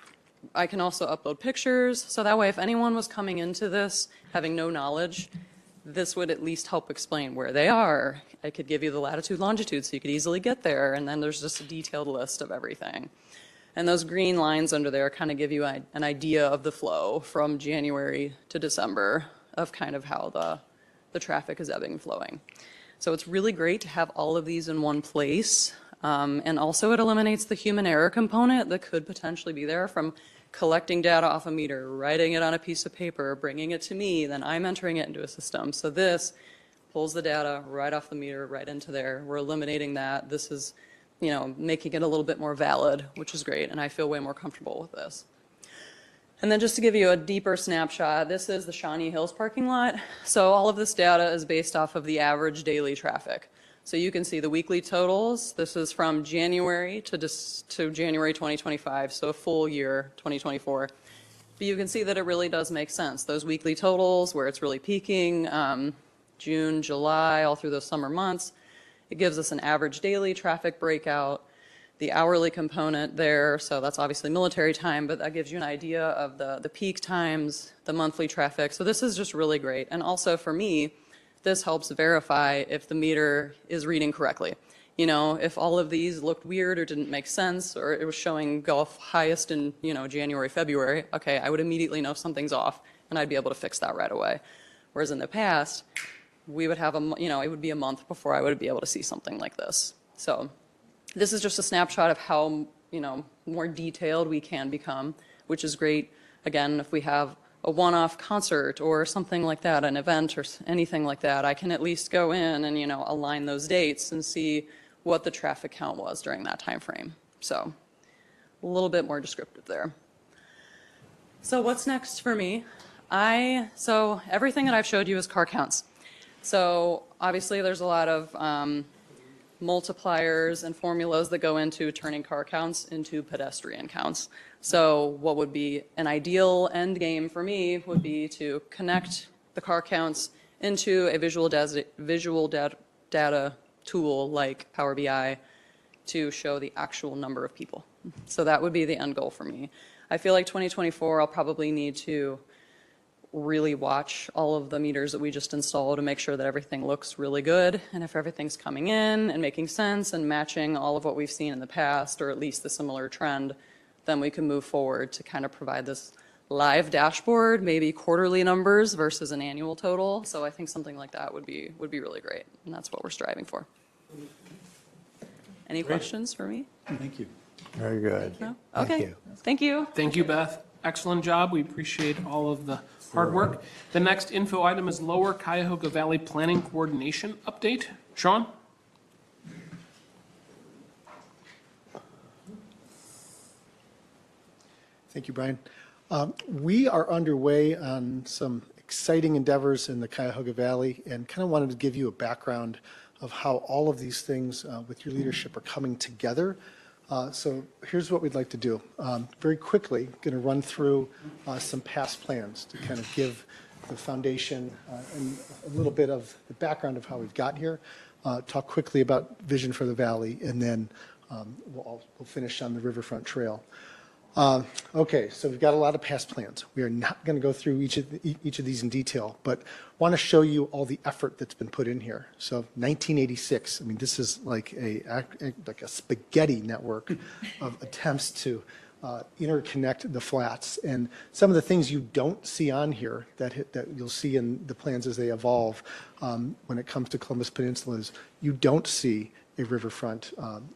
I can also upload pictures, so that way if anyone was coming into this having no knowledge, this would at least help explain where they are. I could give you the latitude, longitude, so you could easily get there, and then there's just a detailed list of everything. And those green lines under there kind of give you an idea of the flow from January to December of kind of how the, the traffic is ebbing and flowing. So it's really great to have all of these in one place, um, and also it eliminates the human error component that could potentially be there from collecting data off a meter, writing it on a piece of paper, bringing it to me, then I'm entering it into a system. So this pulls the data right off the meter, right into there. We're eliminating that. This is, you know, making it a little bit more valid, which is great, and I feel way more comfortable with this. And then just to give you a deeper snapshot, this is the Shawnee Hills parking lot. So all of this data is based off of the average daily traffic. So you can see the weekly totals. This is from January to, to January twenty twenty-five, so a full year, twenty twenty-four. But you can see that it really does make sense. Those weekly totals where it's really peaking, um, June, July, all through those summer months, it gives us an average daily traffic breakout, the hourly component there, so that's obviously military time, but that gives you an idea of the, the peak times, the monthly traffic. So this is just really great. And also for me, this helps verify if the meter is reading correctly. You know, if all of these looked weird or didn't make sense, or it was showing Gulf highest in, you know, January, February, okay, I would immediately know something's off, and I'd be able to fix that right away. Whereas in the past, we would have a, you know, it would be a month before I would be able to see something like this. So this is just a snapshot of how, you know, more detailed we can become, which is great. Again, if we have a one-off concert or something like that, an event or anything like that, I can at least go in and, you know, align those dates and see what the traffic count was during that time frame. So a little bit more descriptive there. So what's next for me? I, so everything that I've showed you is car counts. So obviously there's a lot of um, multipliers and formulas that go into turning car counts into pedestrian counts. So what would be an ideal end game for me would be to connect the car counts into a visual, visual data, data tool like Power B I to show the actual number of people. So that would be the end goal for me. I feel like twenty twenty-four I'll probably need to really watch all of the meters that we just installed to make sure that everything looks really good, and if everything's coming in and making sense and matching all of what we've seen in the past, or at least the similar trend, then we can move forward to kind of provide this live dashboard, maybe quarterly numbers versus an annual total. So I think something like that would be would be really great, and that's what we're striving for. Any Great. questions for me? Thank you. Very good. No? Thank Okay. you. Thank you. Thank you, Beth. excellent job. We appreciate all of the hard work. The next info item is Lower Cuyahoga Valley Planning Coordination Update. Sean? Thank you, Brian. Um, we are underway on some exciting endeavors in the Cuyahoga Valley and kind of wanted to give you a background of how all of these things uh, with your leadership are coming together. Uh, so here's what we'd like to do. Um, very quickly, going to run through uh, some past plans to kind of give the foundation uh, and a little bit of the background of how we've got here. Uh, talk quickly about Vision for the Valley, and then um, we'll, we'll finish on the Riverfront Trail. Uh, okay, so we've got a lot of past plans. We are not going to go through each of, the, each of these in detail, but want to show you all the effort that's been put in here. So nineteen eighty-six, I mean, this is like a, like a spaghetti network of attempts to uh, interconnect the flats. And some of the things you don't see on here that, hit, that you'll see in the plans as they evolve um, when it comes to Columbus Peninsula is you don't see a riverfront um,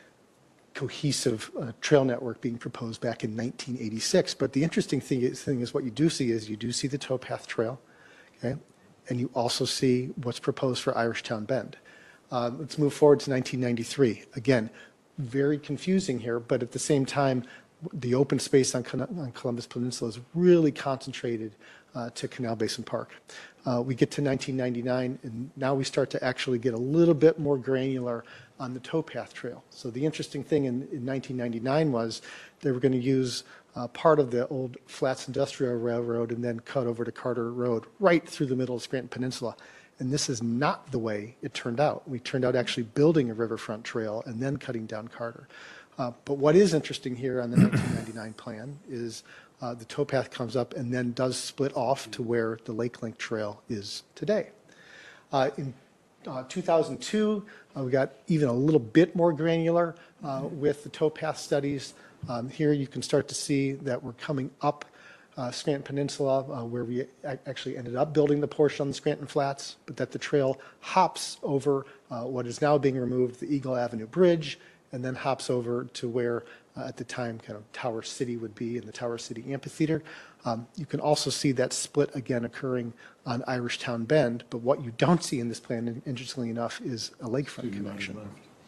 cohesive uh, trail network being proposed back in nineteen eighty-six. But the interesting thing is, thing is what you do see is you do see the towpath trail, okay? And you also see what's proposed for Irishtown Bend. Uh, let's move forward to nineteen ninety-three. Again, very confusing here, but at the same time, the open space on, on Columbus Peninsula is really concentrated uh, to Canal Basin Park. Uh, we get to nineteen ninety-nine, and now we start to actually get a little bit more granular on the towpath trail. So the interesting thing in, in nineteen ninety-nine was they were going to use uh, part of the old Flats Industrial Railroad and then cut over to Carter Road right through the middle of Scranton Peninsula. And this is not the way it turned out. We turned out actually building a riverfront trail and then cutting down Carter. Uh, but what is interesting here on the nineteen ninety-nine plan is uh, the towpath comes up and then does split off to where the Lake Link Trail is today. Uh, in uh, two thousand two, uh, we got even a little bit more granular uh, with the towpath studies. Um, here you can start to see that we're coming up uh, Scranton Peninsula uh, where we actually ended up building the portion on the Scranton Flats, but that the trail hops over uh, what is now being removed, the Eagle Avenue Bridge, and then hops over to where uh, at the time kind of Tower City would be in the Tower City Amphitheater. Um, you can also see that split again occurring on Irishtown Bend, but what you don't see in this plan, interestingly enough, is a lakefront connection.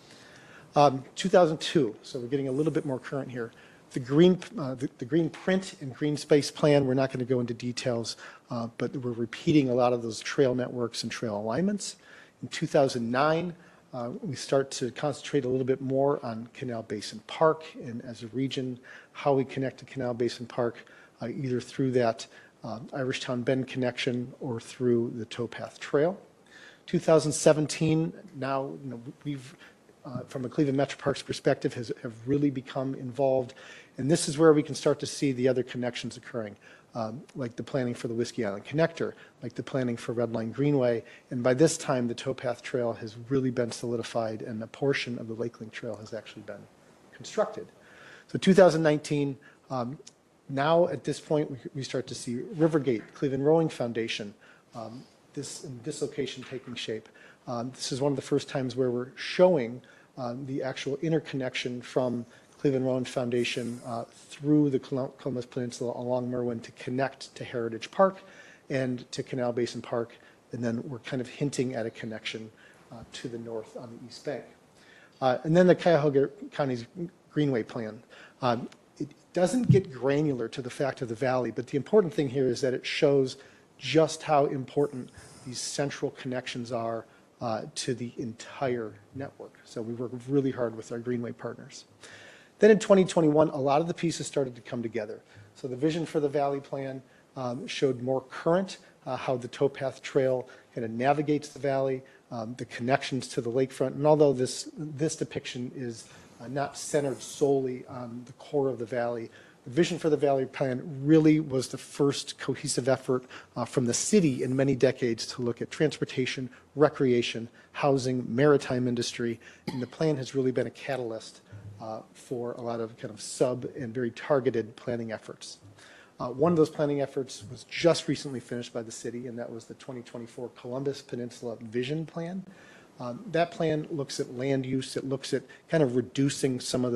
Um, two thousand two, so we're getting a little bit more current here. The green, uh, the, the green print and green space plan, we're not going to go into details, uh, but we're repeating a lot of those trail networks and trail alignments. In two thousand nine, uh, we start to concentrate a little bit more on Canal Basin Park and as a region, how we connect to Canal Basin Park, uh, either through that uh, Irishtown Bend connection or through the towpath trail. two thousand seventeen, now you know, we've Uh, from a Cleveland Metro Parks perspective, has have really become involved. And this is where we can start to see the other connections occurring, um, like the planning for the Whiskey Island Connector, like the planning for Red Line Greenway. And by this time, the towpath trail has really been solidified, and a portion of the Lake Link Trail has actually been constructed. So two thousand nineteen, um, now at this point, we, we start to see Rivergate, Cleveland Rowing Foundation, um, this, in this location taking shape. Um, this is one of the first times where we're showing Um, the actual interconnection from Cleveland Rowing Foundation uh, through the Columbus Peninsula along Merwin to connect to Heritage Park and to Canal Basin Park, and then we're kind of hinting at a connection uh, to the north on the East Bank. Uh, and then the Cuyahoga County's Greenway Plan. Um, it doesn't get granular to the fact of the valley, but the important thing here is that it shows just how important these central connections are Uh, to the entire network. So we work really hard with our Greenway partners. Then in twenty twenty-one, a lot of the pieces started to come together. So the Vision for the Valley plan um, showed more current, uh, how the towpath trail kind of navigates the valley, um, the connections to the lakefront. And although this, this depiction is uh, not centered solely on the core of the valley, the Vision for the Valley plan really was the first cohesive effort uh, from the city in many decades to look at transportation, recreation, housing, maritime industry, and the plan has really been a catalyst uh, for a lot of kind of sub and very targeted planning efforts. Uh, one of those planning efforts was just recently finished by the city, and that was the twenty twenty-four Columbus Peninsula Vision Plan. Um, that plan looks at land use, it looks at kind of reducing some of the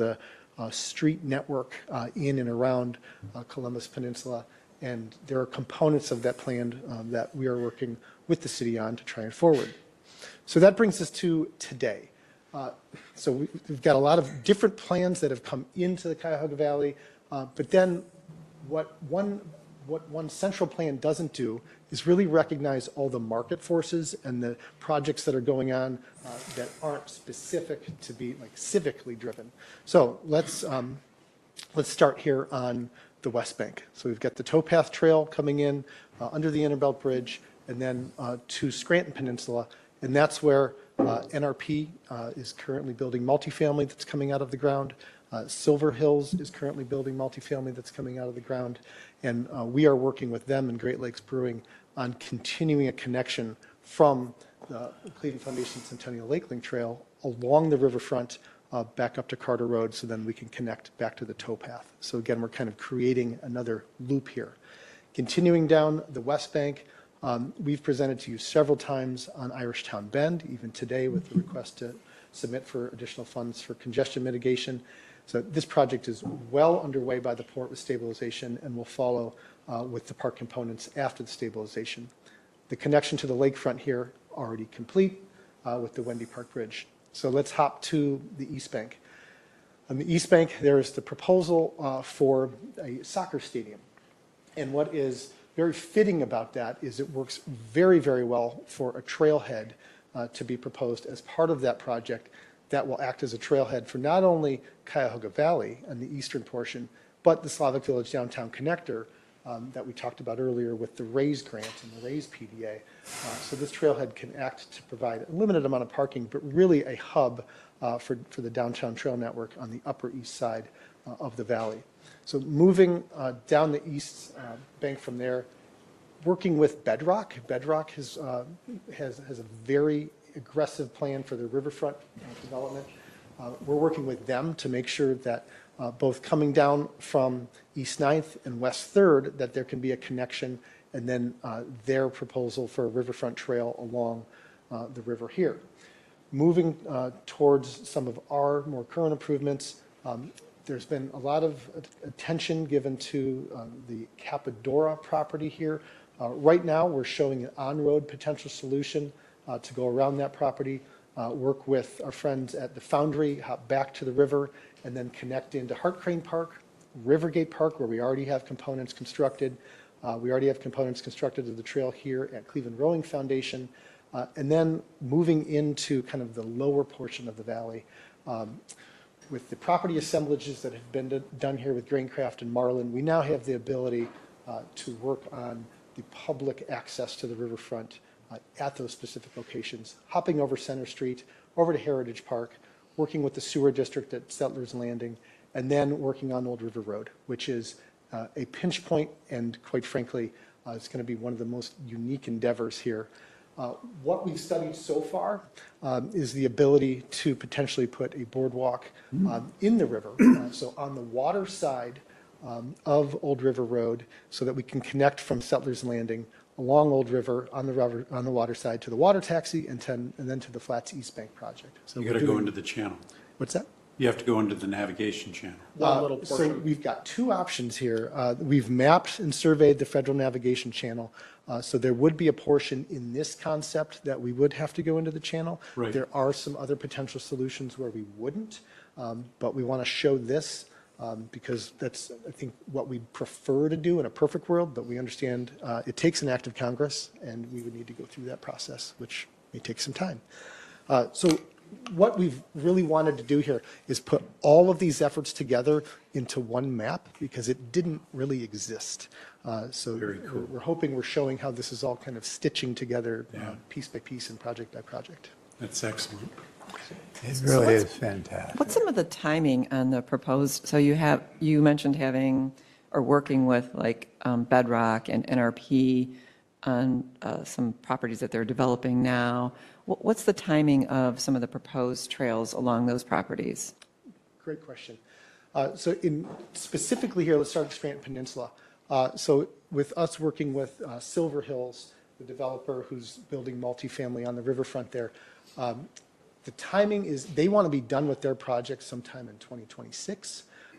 uh, street network uh, in and around uh, Columbus Peninsula. And there are components of that plan um, that we are working with the city on to try and forward. So that brings us to today. Uh, so we, we've got a lot of different plans that have come into the Cuyahoga Valley, uh, but then what one, what one central plan doesn't do is really recognize all the market forces and the projects that are going on uh, that aren't specific to be like civically driven. So let's, um, let's start here on the West Bank. So we've got the towpath trail coming in uh, under the Interbelt Bridge and then uh, to Scranton Peninsula. And that's where uh, N R P uh, is currently building multifamily that's coming out of the ground. Uh, Silver Hills is currently building multifamily that's coming out of the ground. And uh, we are working with them and Great Lakes Brewing on continuing a connection from the Cleveland Foundation Centennial Lake Link Trail along the riverfront uh, back up to Carter Road so then we can connect back to the towpath. So again, we're kind of creating another loop here. Continuing down the West Bank, um, we've presented to you several times on Irishtown Bend, even today with the request to submit for additional funds for congestion mitigation. So this project is well underway by the port with stabilization and will follow uh, with the park components after the stabilization. The connection to the lakefront here already complete uh, with the Wendy Park Bridge. So let's hop to the East Bank. On the East Bank, there is the proposal uh, for a soccer stadium. And what is very fitting about that is it works very, very well for a trailhead uh, to be proposed as part of that project that will act as a trailhead for not only Cuyahoga Valley and the eastern portion, but the Slavic Village Downtown Connector um, that we talked about earlier with the RAISE grant and the RAISE P D A. Uh, so this trailhead can act to provide a limited amount of parking, but really a hub uh, for, for the downtown trail network on the upper east side uh, of the valley. So moving uh, down the east uh, bank from there, working with Bedrock. Bedrock has, uh, has, has a very aggressive plan for the riverfront uh, development. Uh, we're working with them to make sure that uh, both coming down from East ninth and West third, that there can be a connection, and then uh, their proposal for a riverfront trail along uh, the river here. Moving uh, towards some of our more current improvements, um, there's been a lot of attention given to um, the Capadora property here. Uh, right now, we're showing an on-road potential solution uh, to go around that property, uh, work with our friends at the Foundry, hop back to the river, and then connect into Hart Crane Park, Rivergate Park, where we already have components constructed. Uh, we already have components constructed of the trail here at Cleveland Rowing Foundation. Uh, and then moving into kind of the lower portion of the valley, um, with the property assemblages that have been done here with Graincraft and Marlin, we now have the ability uh, to work on the public access to the riverfront uh, at those specific locations, hopping over Center Street, over to Heritage Park, working with the sewer district at Settlers Landing, and then working on Old River Road, which is uh, a pinch point, and quite frankly, uh, it's going to be one of the most unique endeavors here. Uh, what we've studied so far um, is the ability to potentially put a boardwalk um, in the river, uh, so on the water side um, of Old River Road, so that we can connect from Settlers Landing along Old River on the river, on the water side to the water taxi, and, ten, and then to the Flats East Bank project. So You got to go into the channel. What's that? You have to go into the navigation channel. Uh, so we've got two options here. Uh, we've mapped and surveyed the federal navigation channel. Uh, so there would be a portion in this concept that we would have to go into the channel. Right. There are some other potential solutions where we wouldn't, um, but we want to show this um, because that's, I think, what we prefer to do in a perfect world, but we understand uh, it takes an act of Congress, and we would need to go through that process, which may take some time. Uh, so what we've really wanted to do here is put all of these efforts together into one map because it didn't really exist. Uh, so Very cool. we're, we're hoping we're showing how this is all kind of stitching together Yeah. uh, piece by piece and project by project. That's excellent. It So really what's- is fantastic. What's some of the timing on the proposed, so you have, you mentioned having, or working with like um, Bedrock and N R P on uh, some properties that they're developing now. Wh- What's the timing of some of the proposed trails along those properties? Great question. Uh, so in specifically here, let's start with Scranton Peninsula. Uh, so with us working with uh, Silver Hills, the developer who's building multifamily on the riverfront there, um, the timing is they want to be done with their project sometime in twenty twenty-six.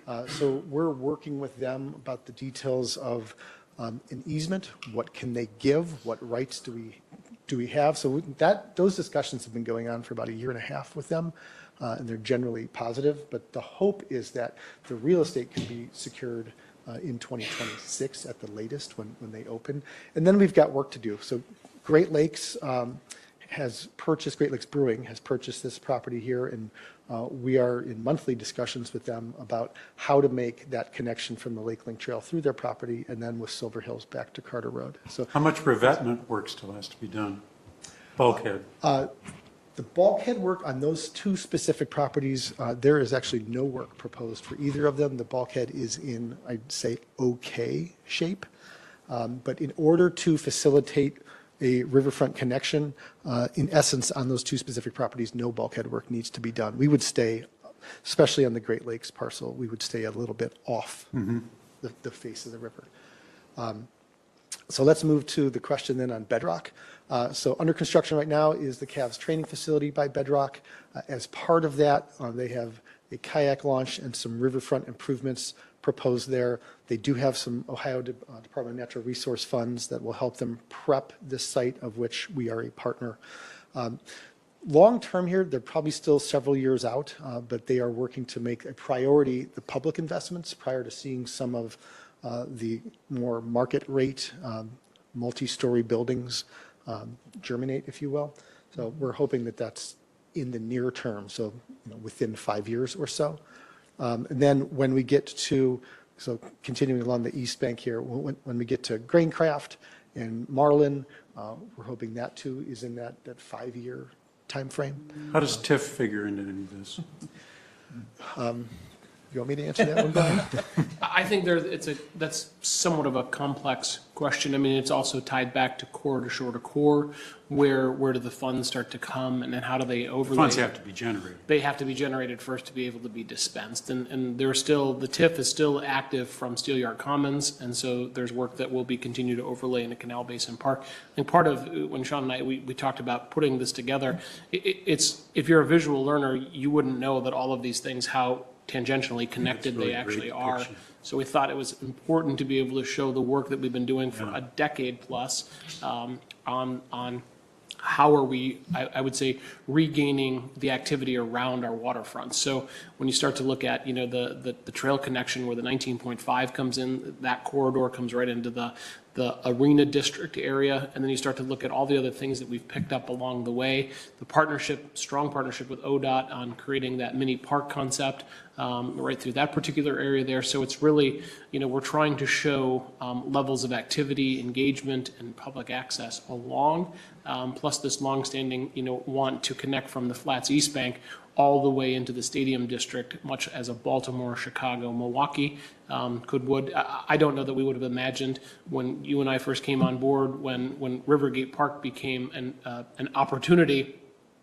Uh, So we're working with them about the details of um, an easement. What can they give? What rights do we, do we have? So that, those discussions have been going on for about a year and a half with them, uh, and they're generally positive. But the hope is that the real estate can be secured uh, in twenty twenty-six at the latest when, when they open. And then we've got work to do. So Great Lakes um, has purchased, Great Lakes Brewing has purchased this property here, and uh, we are in monthly discussions with them about how to make that connection from the Lake Link Trail through their property and then with Silver Hills back to Carter Road. So How much revetment work still has to be done? Bulkhead. Uh, The bulkhead work on those two specific properties, uh, there is actually no work proposed for either of them. The bulkhead is in, I'd say, okay shape. Um, But in order to facilitate a riverfront connection, uh, in essence, on those two specific properties, no bulkhead work needs to be done. We would stay, especially on the Great Lakes parcel, we would stay a little bit off Mhm. the, the face of the river. Um, So let's move to the question then on Bedrock. Uh, So under construction right now is the Cavs training facility by Bedrock. Uh, As part of that, uh, they have a kayak launch and some riverfront improvements proposed there. They do have some Ohio De- uh, Department of Natural Resource funds that will help them prep this site, of which we are a partner. Um, Long-term here, they're probably still several years out, uh, but they are working to make a priority the public investments prior to seeing some of uh, the more market rate, um, multi-story buildings um, germinate, if you will. So we're hoping that that's in the near term, so you know, within five years or so. Um, And then when we get to, so continuing along the east bank here, when, when we get to Graincraft and Marlin, uh, we're hoping that too is in that, that five-year timeframe. How does TIF figure into any of this? Um, You want me to answer that one, Brian? I think there, it's a, that's somewhat of a complex question. I mean, it's also tied back to core to shore to core. Where, where do the funds start to come, and then how do they overlay? Funds have to be generated. They have to be generated first to be able to be dispensed. And, and there's still, the TIF is still active from Steelyard Commons, and so there's work that will be continued to overlay into Canal Basin Park. I think part of, when Sean and I, we, we talked about putting this together, it, it- it's, if you're a visual learner, you wouldn't know that all of these things, how tangentially connected really they actually great are. picture. So we thought it was important to be able to show the work that we've been doing for a decade plus um, on, on how are we, I, I would say, regaining the activity around our waterfront. So when you start to look at, you know, the, the, the trail connection where the nineteen point five comes in, that corridor comes right into the, the arena district area, and then you start to look at all the other things that we've picked up along the way. The partnership, strong partnership with O D O T on creating that mini park concept um, right through that particular area there. So it's really, you know, we're trying to show um, levels of activity, engagement, and public access along, um, plus this longstanding, you know, want to connect from the Flats East Bank all the way into the Stadium District, much as a Baltimore, Chicago, Milwaukee um, could would. I, I don't know that we would have imagined when you and I first came on board, when when Rivergate Park became an uh, an opportunity.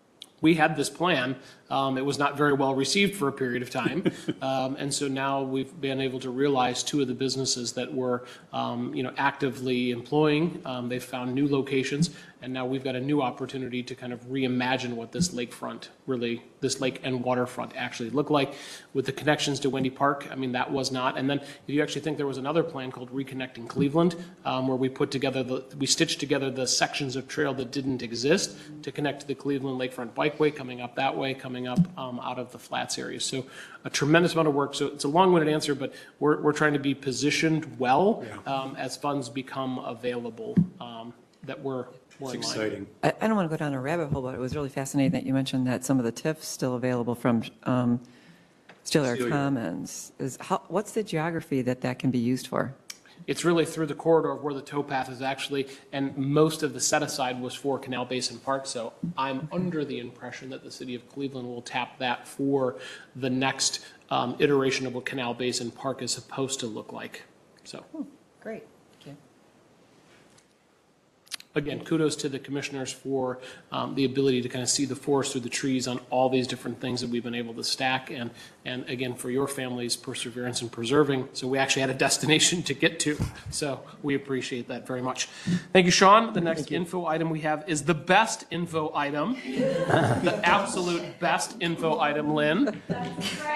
We had this plan. Um, it was not very well received for a period of time. Um, and so now we've been able to realize two of the businesses that were, um, you know, actively employing. Um, they've found new locations, and now we've got a new opportunity to kind of reimagine what this lakefront really, this lake and waterfront actually look like with the connections to Wendy Park. I mean, that was not. And then if you actually think there was another plan called Reconnecting Cleveland, um, where we put together the, we stitched together the sections of trail that didn't exist to connect to the Cleveland Lakefront Bikeway, coming up that way, coming up um, out of the Flats area. So a tremendous amount of work. So it's a long-winded answer, but we're, we're trying to be positioned well um, as funds become available, um, that we're, we're in line. Exciting. I, I don't want to go down a rabbit hole, but it was really fascinating that you mentioned that some of the TIFs still available from um, Steelyard Steelyard. Commons. Is how, what's the geography that that can be used for? It's really through the corridor of where the towpath is actually, and most of the set aside was for Canal Basin Park. So I'm under the impression that the city of Cleveland will tap that for the next um, iteration of what Canal Basin Park is supposed to look like. So. Great. Thank you. Again, kudos to the commissioners for um, the ability to kind of see the forest through the trees on all these different things that we've been able to stack, and and again for your family's perseverance in preserving. So we actually had a destination to get to. So we appreciate that very much. Thank you, Sean. The next info item we have is the best info item, the absolute best info item, Lynn. That's right.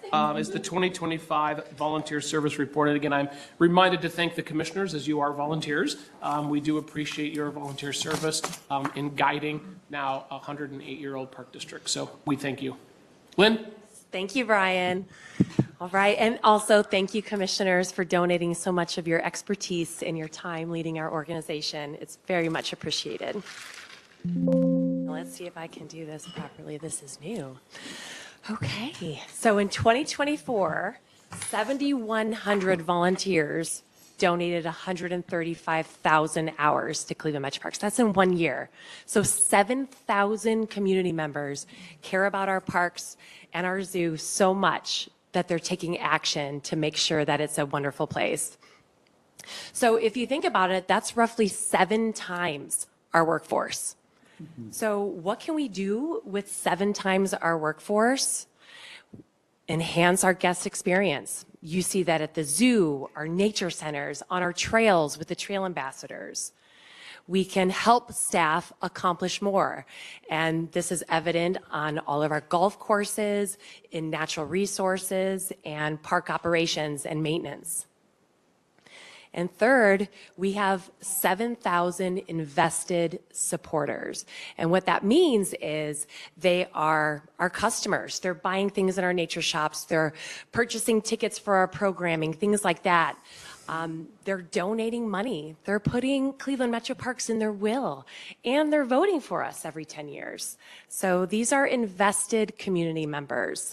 um, is the twenty twenty-five Volunteer Service Report. And again, I'm reminded to thank the commissioners, as you are volunteers. Um, We do appreciate your volunteer service um, in guiding now a one hundred eight-year-old park district. So we thank you. Lynn? Thank you, Brian. All right, and also thank you, commissioners, for donating so much of your expertise and your time leading our organization. It's very much appreciated. Let's see if I can do this properly. This is new. Okay, so in twenty twenty-four, seven thousand one hundred volunteers donated one hundred thirty-five thousand hours to Cleveland Metro Parks. That's in one year. So seven thousand community members care about our parks and our zoo so much that they're taking action to make sure that it's a wonderful place. So if you think about it, that's roughly seven times our workforce. So what can we do with seven times our workforce? Enhance our guest experience. You see that at the zoo, our nature centers, on our trails with the trail ambassadors. We can help staff accomplish more. And this is evident on all of our golf courses, in natural resources, and park operations and maintenance. And third, we have seven thousand invested supporters. And what that means is they are our customers. They're buying things in our nature shops. They're purchasing tickets for our programming, things like that. Um, they're donating money. They're putting Cleveland Metro Parks in their will. And they're voting for us every ten years. So these are invested community members.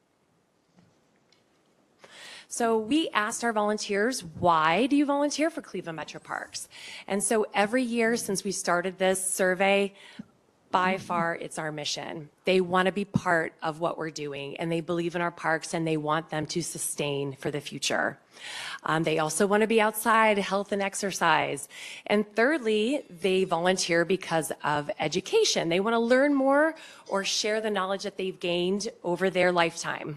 So we asked our volunteers, why do you volunteer for Cleveland Metro Parks? And so every year since we started this survey, by far it's our mission. They want to be part of what we're doing, and they believe in our parks, and they want them to sustain for the future. Um, they also want to be outside, health and exercise. And thirdly, they volunteer because of education. They want to learn more or share the knowledge that they've gained over their lifetime.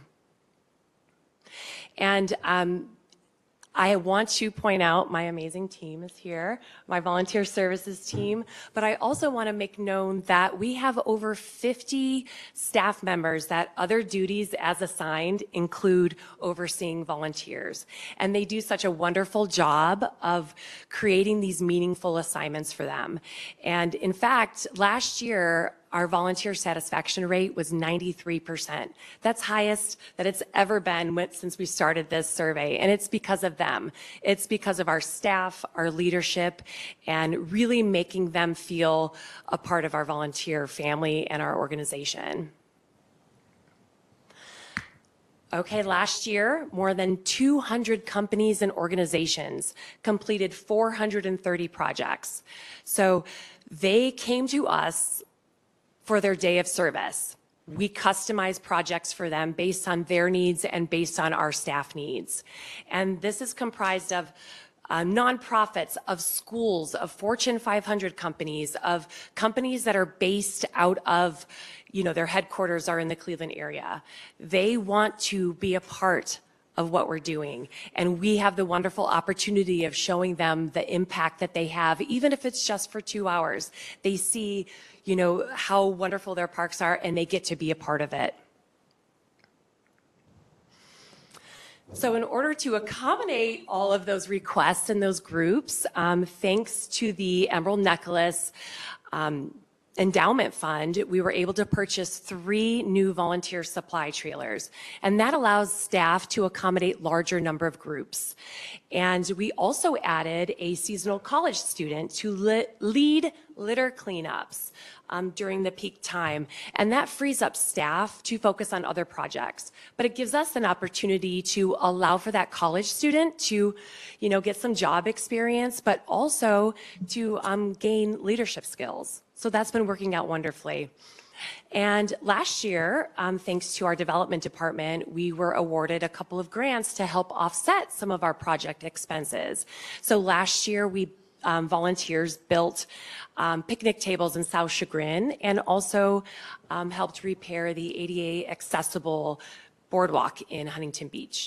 And um, I want to point out my amazing team is here, my volunteer services team, but I also want to make known that we have over fifty staff members that other duties as assigned include overseeing volunteers. And they do such a wonderful job of creating these meaningful assignments for them. And in fact, last year, our volunteer satisfaction rate was ninety-three percent. That's highest that it's ever been since we started this survey, and it's because of them. It's because of our staff, our leadership, and really making them feel a part of our volunteer family and our organization. Okay, last year, more than two hundred companies and organizations completed four hundred thirty projects. So they came to us for their day of service. We customize projects for them based on their needs and based on our staff needs. And this is comprised of uh, nonprofits, of schools, of Fortune five hundred companies, of companies that are based out of, you know, their headquarters are in the Cleveland area. They want to be a part of what we're doing. And we have the wonderful opportunity of showing them the impact that they have, even if it's just for two hours. They see, you know, how wonderful their parks are, and they get to be a part of it. So in order to accommodate all of those requests and those groups, um, thanks to the Emerald Necklace um, Endowment Fund, we were able to purchase three new volunteer supply trailers, and that allows staff to accommodate larger number of groups. And we also added a seasonal college student to li- lead litter cleanups um, during the peak time, and that frees up staff to focus on other projects. But it gives us an opportunity to allow for that college student to, you know, get some job experience, but also to um, gain leadership skills. So that's been working out wonderfully. And last year, um, thanks to our development department, we were awarded a couple of grants to help offset some of our project expenses. So last year, we um, volunteers built um, picnic tables in South Chagrin and also um, helped repair the A D A accessible boardwalk in Huntington Beach.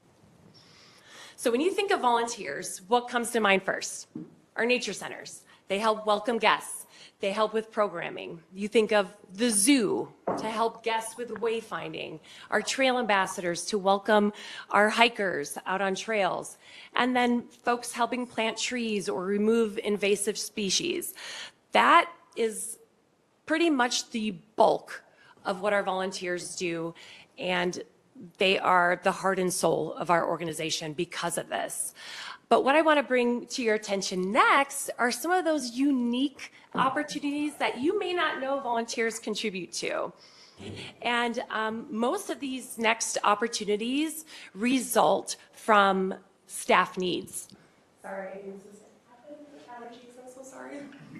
So when you think of volunteers, what comes to mind first? Our nature centers. They help welcome guests. They help with programming. You think of the zoo to help guests with wayfinding, our trail ambassadors to welcome our hikers out on trails, and then folks helping plant trees or remove invasive species. That is pretty much the bulk of what our volunteers do, and they are the heart and soul of our organization because of this. But what I want to bring to your attention next are some of those unique opportunities that you may not know volunteers contribute to. And um, most of these next opportunities result from staff needs. Sorry, this is allergies, I'm so sorry.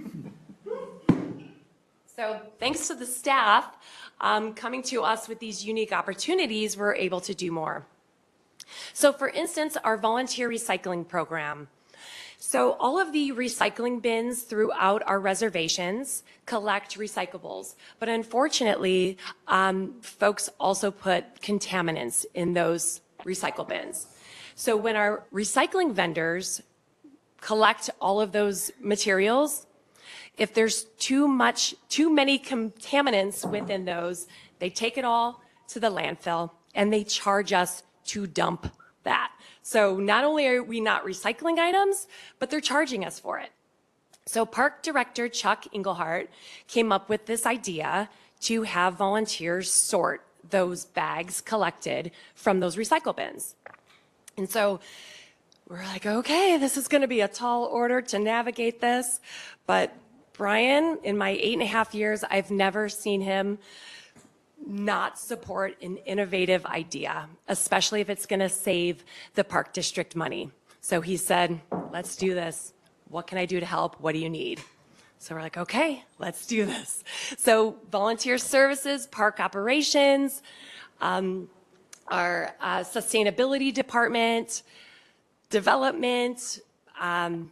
So thanks to the staff um, coming to us with these unique opportunities, we're able to do more. So for instance, our volunteer recycling program. So all of the recycling bins throughout our reservations collect recyclables, but unfortunately, um, folks also put contaminants in those recycle bins. So when our recycling vendors collect all of those materials, if there's too much, too many contaminants within those, they take it all to the landfill and they charge us to dump that. So not only are we not recycling items, but they're charging us for it. So Park Director Chuck Engelhardt came up with this idea to have volunteers sort those bags collected from those recycle bins. And so we're like, okay, this is going to be a tall order to navigate this. But Brian, in my eight and a half years, I've never seen him not support an innovative idea, especially if it's going to save the park district money. So he said, let's do this. What can I do to help? What do you need? So we're like, okay, let's do this. So volunteer services, park operations, um, our uh, sustainability department, development, um,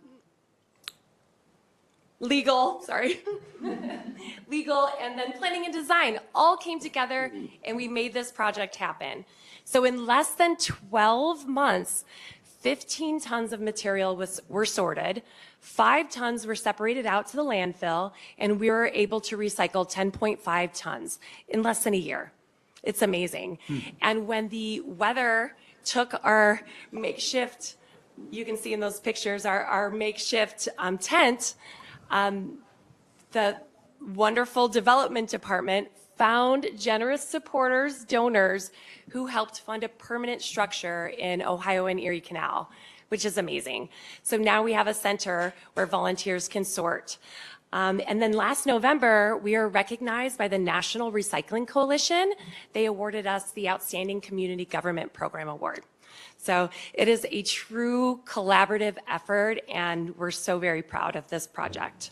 legal, sorry, legal, and then planning and design all came together and we made this project happen. So in less than twelve months, fifteen tons of material was, were sorted, five tons were separated out to the landfill, and we were able to recycle ten point five tons in less than a year. It's amazing. Hmm. And when the weather took our makeshift, you can see in those pictures, our, our makeshift um, tent, Um, the wonderful development department found generous supporters, donors, who helped fund a permanent structure in Ohio and Erie Canal, which is amazing. So now we have a center where volunteers can sort. Um, and then last November, we were recognized by the National Recycling Coalition. They awarded us the Outstanding Community Government Program Award. So it is a true collaborative effort, and we're so very proud of this project.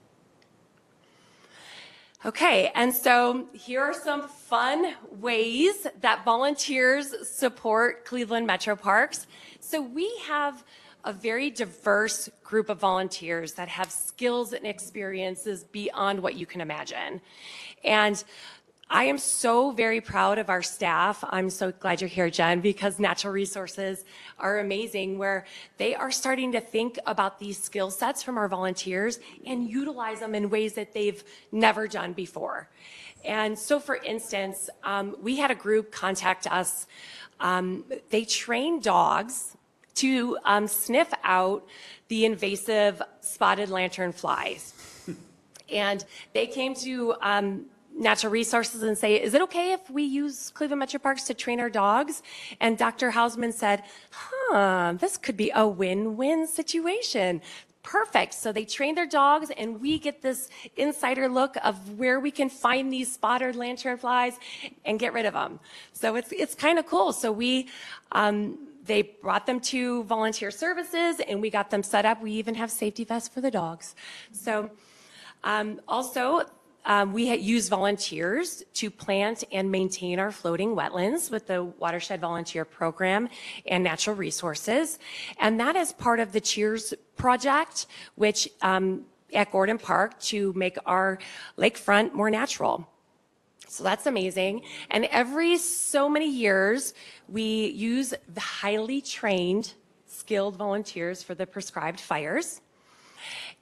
Okay, and so here are some fun ways that volunteers support Cleveland Metro Parks. So we have a very diverse group of volunteers that have skills and experiences beyond what you can imagine. And I am so very proud of our staff. I'm so glad you're here, Jen, because natural resources are amazing, where they are starting to think about these skill sets from our volunteers and utilize them in ways that they've never done before. And so, for instance, um, we had a group contact us. Um, they train dogs to um, sniff out the invasive spotted lanternflies. And they came to um, Natural Resources and say, is it okay if we use Cleveland Metro Parks to train our dogs? And Doctor Hausman said, huh, this could be a win-win situation. Perfect. So they train their dogs, and we get this insider look of where we can find these spotted lanternflies and get rid of them. So it's it's kind of cool. So we um, they brought them to volunteer services, and we got them set up. We even have safety vests for the dogs. So um, also. Um, we use volunteers to plant and maintain our floating wetlands with the Watershed Volunteer Program and Natural Resources. And that is part of the Cheers project, which um, at Gordon Park, to make our lakefront more natural. So that's amazing. And every so many years, we use the highly trained, skilled volunteers for the prescribed fires.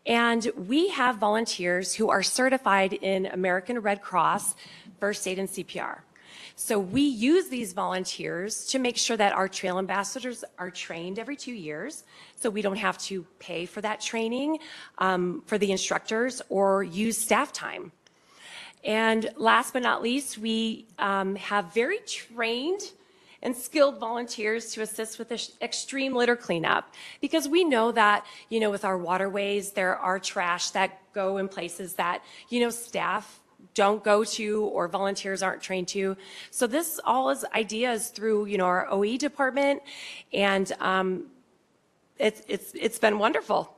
And we have volunteers who are certified in American Red Cross, First Aid, and C P R. So we use these volunteers to make sure that our trail ambassadors are trained every two years, so we don't have to pay for that training um, for the instructors or use staff time. And last but not least, we um, have very trained and skilled volunteers to assist with the extreme litter cleanup, because we know that, you know, with our waterways, there are trash that go in places that, you know, staff don't go to or volunteers aren't trained to. So this all is ideas through, you know, our O E department, and um, it's, it's, it's been wonderful.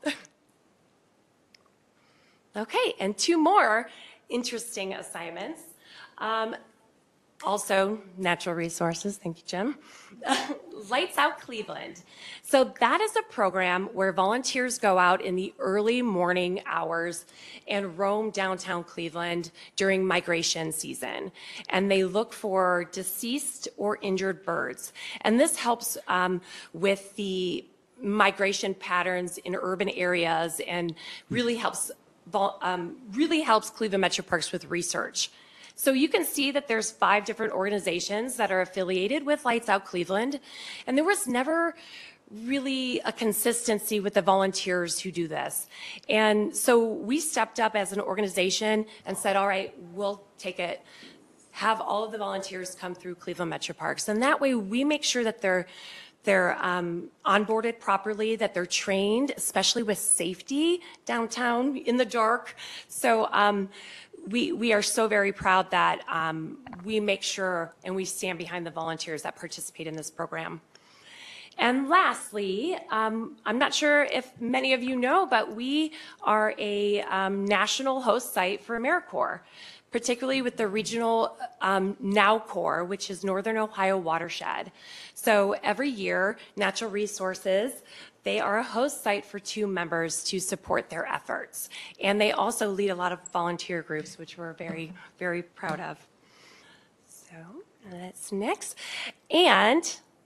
Okay, and two more interesting assignments. Um, Also, natural resources. Thank you, Jim. Lights Out Cleveland. So that is a program where volunteers go out in the early morning hours and roam downtown Cleveland during migration season. And they look for deceased or injured birds. And this helps um, with the migration patterns in urban areas, and really helps, um, really helps Cleveland Metro Parks with research. So you can see that there's five different organizations that are affiliated with Lights Out Cleveland, and there was never really a consistency with the volunteers who do this. And so we stepped up as an organization and said, all right, we'll take it, have all of the volunteers come through Cleveland Metro Parks. And that way we make sure that they're They're um, onboarded properly, that they're trained, especially with safety downtown in the dark. So um, we, we are so very proud that um, we make sure and we stand behind the volunteers that participate in this program. And lastly, um, I'm not sure if many of you know, but we are a um, national host site for AmeriCorps, particularly with the regional um, Now Corps, which is Northern Ohio Watershed. So every year, Natural Resources, they are a host site for two members to support their efforts. And they also lead a lot of volunteer groups, which we're very, very proud of. So that's next. And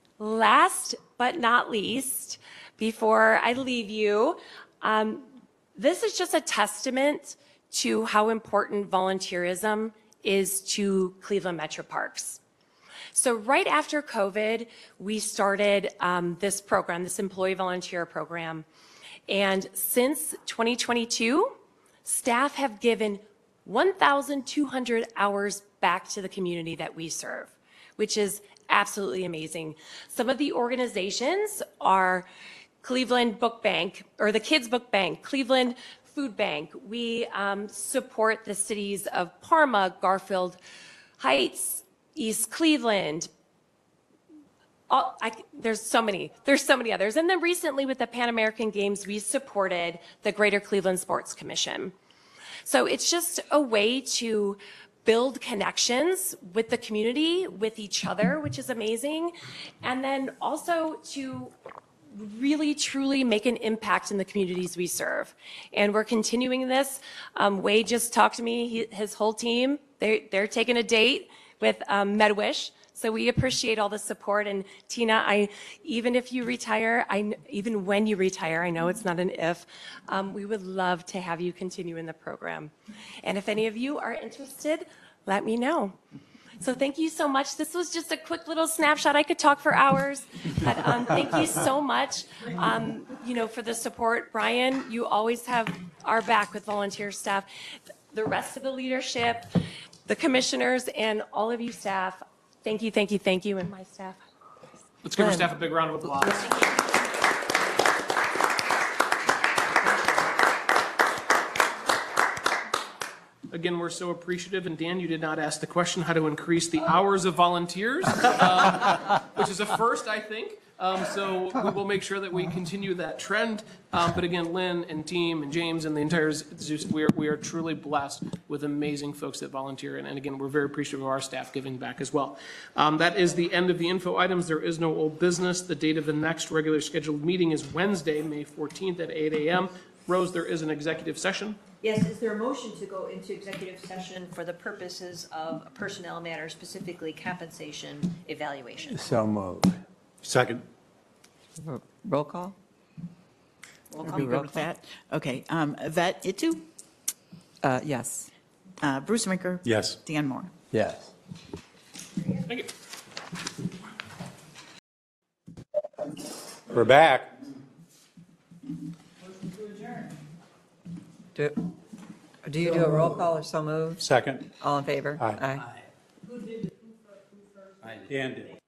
last but not least, before I leave you, um, this is just a testament to how important volunteerism is to Cleveland Metro Parks. So right after COVID, we started um, this program, this employee volunteer program. And since twenty twenty-two, staff have given one thousand two hundred hours back to the community that we serve, which is absolutely amazing. Some of the organizations are Cleveland Book Bank, or the Kids Book Bank, Cleveland Food Bank. We um, support the cities of Parma, Garfield Heights, East Cleveland. All, I, there's so many, there's so many others. And then recently with the Pan American Games, we supported the Greater Cleveland Sports Commission. So it's just a way to build connections with the community, with each other, which is amazing. And then also to really truly make an impact in the communities we serve. And we're continuing this. Um, Wade just talked to me, he, his whole team, they're, they're taking a date with um, MedWish. So we appreciate all the support. And Tina, I, even if you retire, I, even when you retire, I know it's not an if, um, we would love to have you continue in the program. And if any of you are interested, let me know. So thank you so much. This was just a quick little snapshot. I could talk for hours, but um, thank you so much, um, you know, for the support. Brian, you always have our back with volunteer staff. The rest of the leadership, the commissioners, and all of you staff, thank you, thank you, thank you, and my staff. Let's give our staff a big round of applause. Again, we're so appreciative, and Dan, you did not ask the question how to increase the hours of volunteers, uh, which is a first, I think. Um, so we will make sure that we continue that trend. Um, but again, Lynn and team and James and the entire Zeus, we are, we are truly blessed with amazing folks that volunteer. And, and again, we're very appreciative of our staff giving back as well. Um, that is the end of the info items. There is no old business. The date of the next regular scheduled meeting is Wednesday, May fourteenth at eight a m Rose, there is an executive session. Yes, is there a motion to go into executive session for the purposes of personnel matters, specifically compensation evaluation? So moved. Second. Roll call? Roll Are call. we good with that? Okay, um, Yvette Itu, Uh, Yes. uh, Bruce Rinker. Yes. Dan Moore. Yes. Thank you. We're back. Do do you do a roll call or so moved? Second. All in favor? Aye. Dan did.